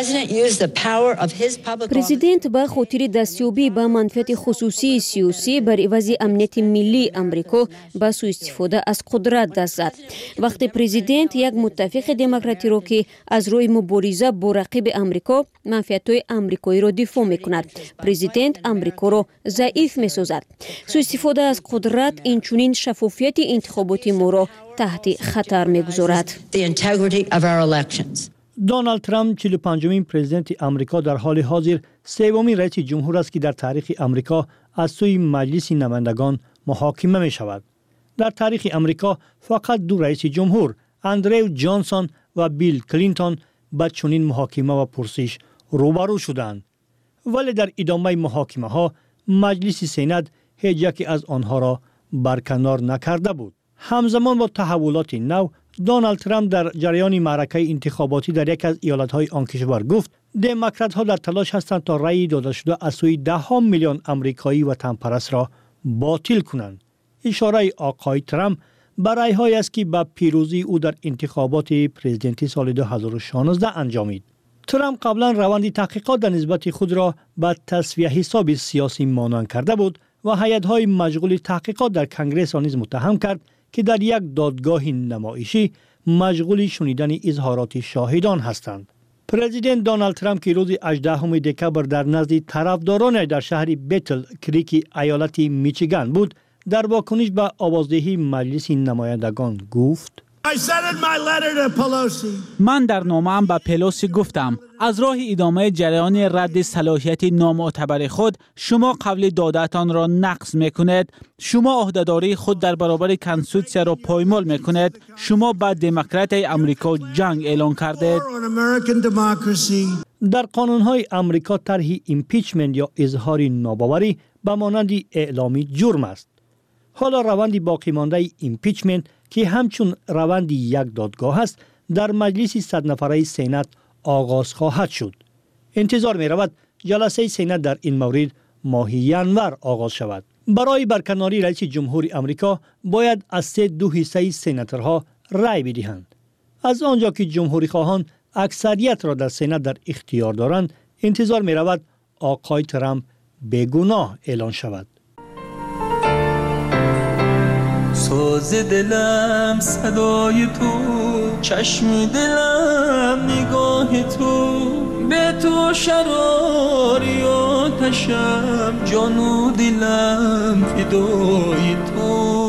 [SPEAKER 1] پرزیدنت به خاطر دستیابی به منفعت خصوصی سیاسی بر عوض امنیت ملی امریکا به سوء استفاده از قدرت دست زد. وقتی پرزیدنت یک متفق دموکراتی را که از روی مبارزه با رقیب امریکا منفعت‌های امریکایی را دفاع می‌کند، پرزیدنت امریکا را ضعیف می‌سازد. سوء استفاده از قدرت اینچنین شفافیت انتخابات ما را تحت خطر می‌گذارد.
[SPEAKER 3] دونالد ترامپ چهل و پنجمین پرزیدنت امریکا در حال حاضر سومین رئیس جمهور است که در تاریخ امریکا از سوی مجلس نمایندگان محاکمه می شود. در تاریخ امریکا فقط دو رئیس جمهور، اندرو جانسون و بیل کلینتون، با چنین محاکمه و پرسش روبرو شدند. ولی در ادامه محاکمه ها مجلس سنا هیچ یکی از آنها را برکنار نکرده بود. همزمان با تحولات نو، دونالد ترامپ در جریان معرکه انتخاباتی در یک از ایالت‌های آن کشور گفت دموکرات‌ها در تلاش هستند تا رأی داده شده از سوی ده‌ها میلیون آمریکایی وطن پرست را باطل کنند. اشاره آقای ترامپ به رأی‌هایی است که با پیروزی او در انتخابات پرزیدنتی سال دو هزار و شانزده انجامید. ترامپ قبلا روند تحقیقات در نسبت خود را به تصفیه حساب سیاسی مانند کرده بود و هیئت‌های مشغول تحقیقات در کنگره نیز متهم کرد که در یک دادگاه نمایشی مشغول شنیدن اظهارات شاهدان هستند. پرزیدنت دونالد ترامپ که روز هجدهم دکبر در نزد طرفداران در شهر بیتل کریک ایالت میچیگان بود، در واکنش به آوازدهی مجلس نمایندگان گفت:
[SPEAKER 21] من در نامه‌ام به پلوسی گفتم از راه ادامه جریان رد صلاحیت نامعتبر خود شما قبل دادتان را نقض میکنید، شما عهدهداری خود در برابر کنستیتوسیون را پایمال میکنید، شما با دموکرات امریکا جنگ اعلان کردید.
[SPEAKER 3] در قانون‌های امریکا طرح ایمپیچمنت یا اظهار ناباوری به مانند اعلامی جرم است. حالا روند باقی مانده ایمپیچمنت که همچون روند یک دادگاه است در مجلس صد نفره سنا آغاز خواهد شد. انتظار می رود جلسه سنا در این مورد ماه ینور آغاز شود. برای برکناری رئیس جمهور امریکا باید از سه دو حصه سناتورها رأی بدهند. از آنجا که جمهوری خواهان اکثریت را در سنا در اختیار دارند، انتظار می رود آقای ترامپ بیگناه اعلان شود.
[SPEAKER 8] ساز دلم صدای تو، چشم دلم نگاه تو، به تو شراری آتشم جان و دلم فدای تو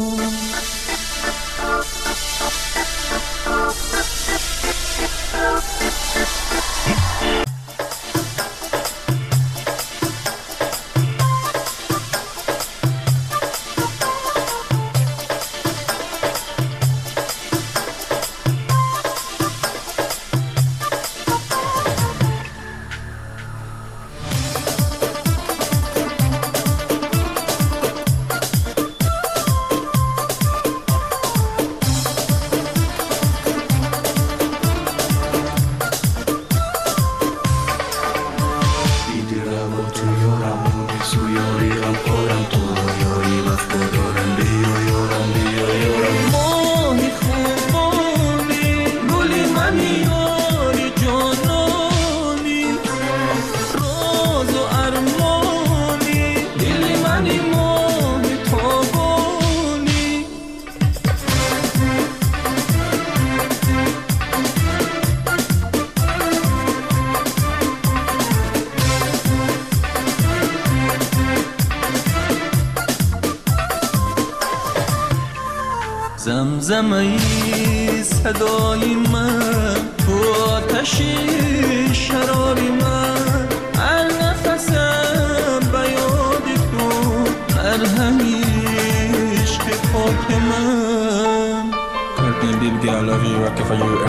[SPEAKER 8] زمزمه صدای من تو آتش شرار من هر نفسم به یاد تو مرهم عشق خاک من کردین دیدگی I love you I care for you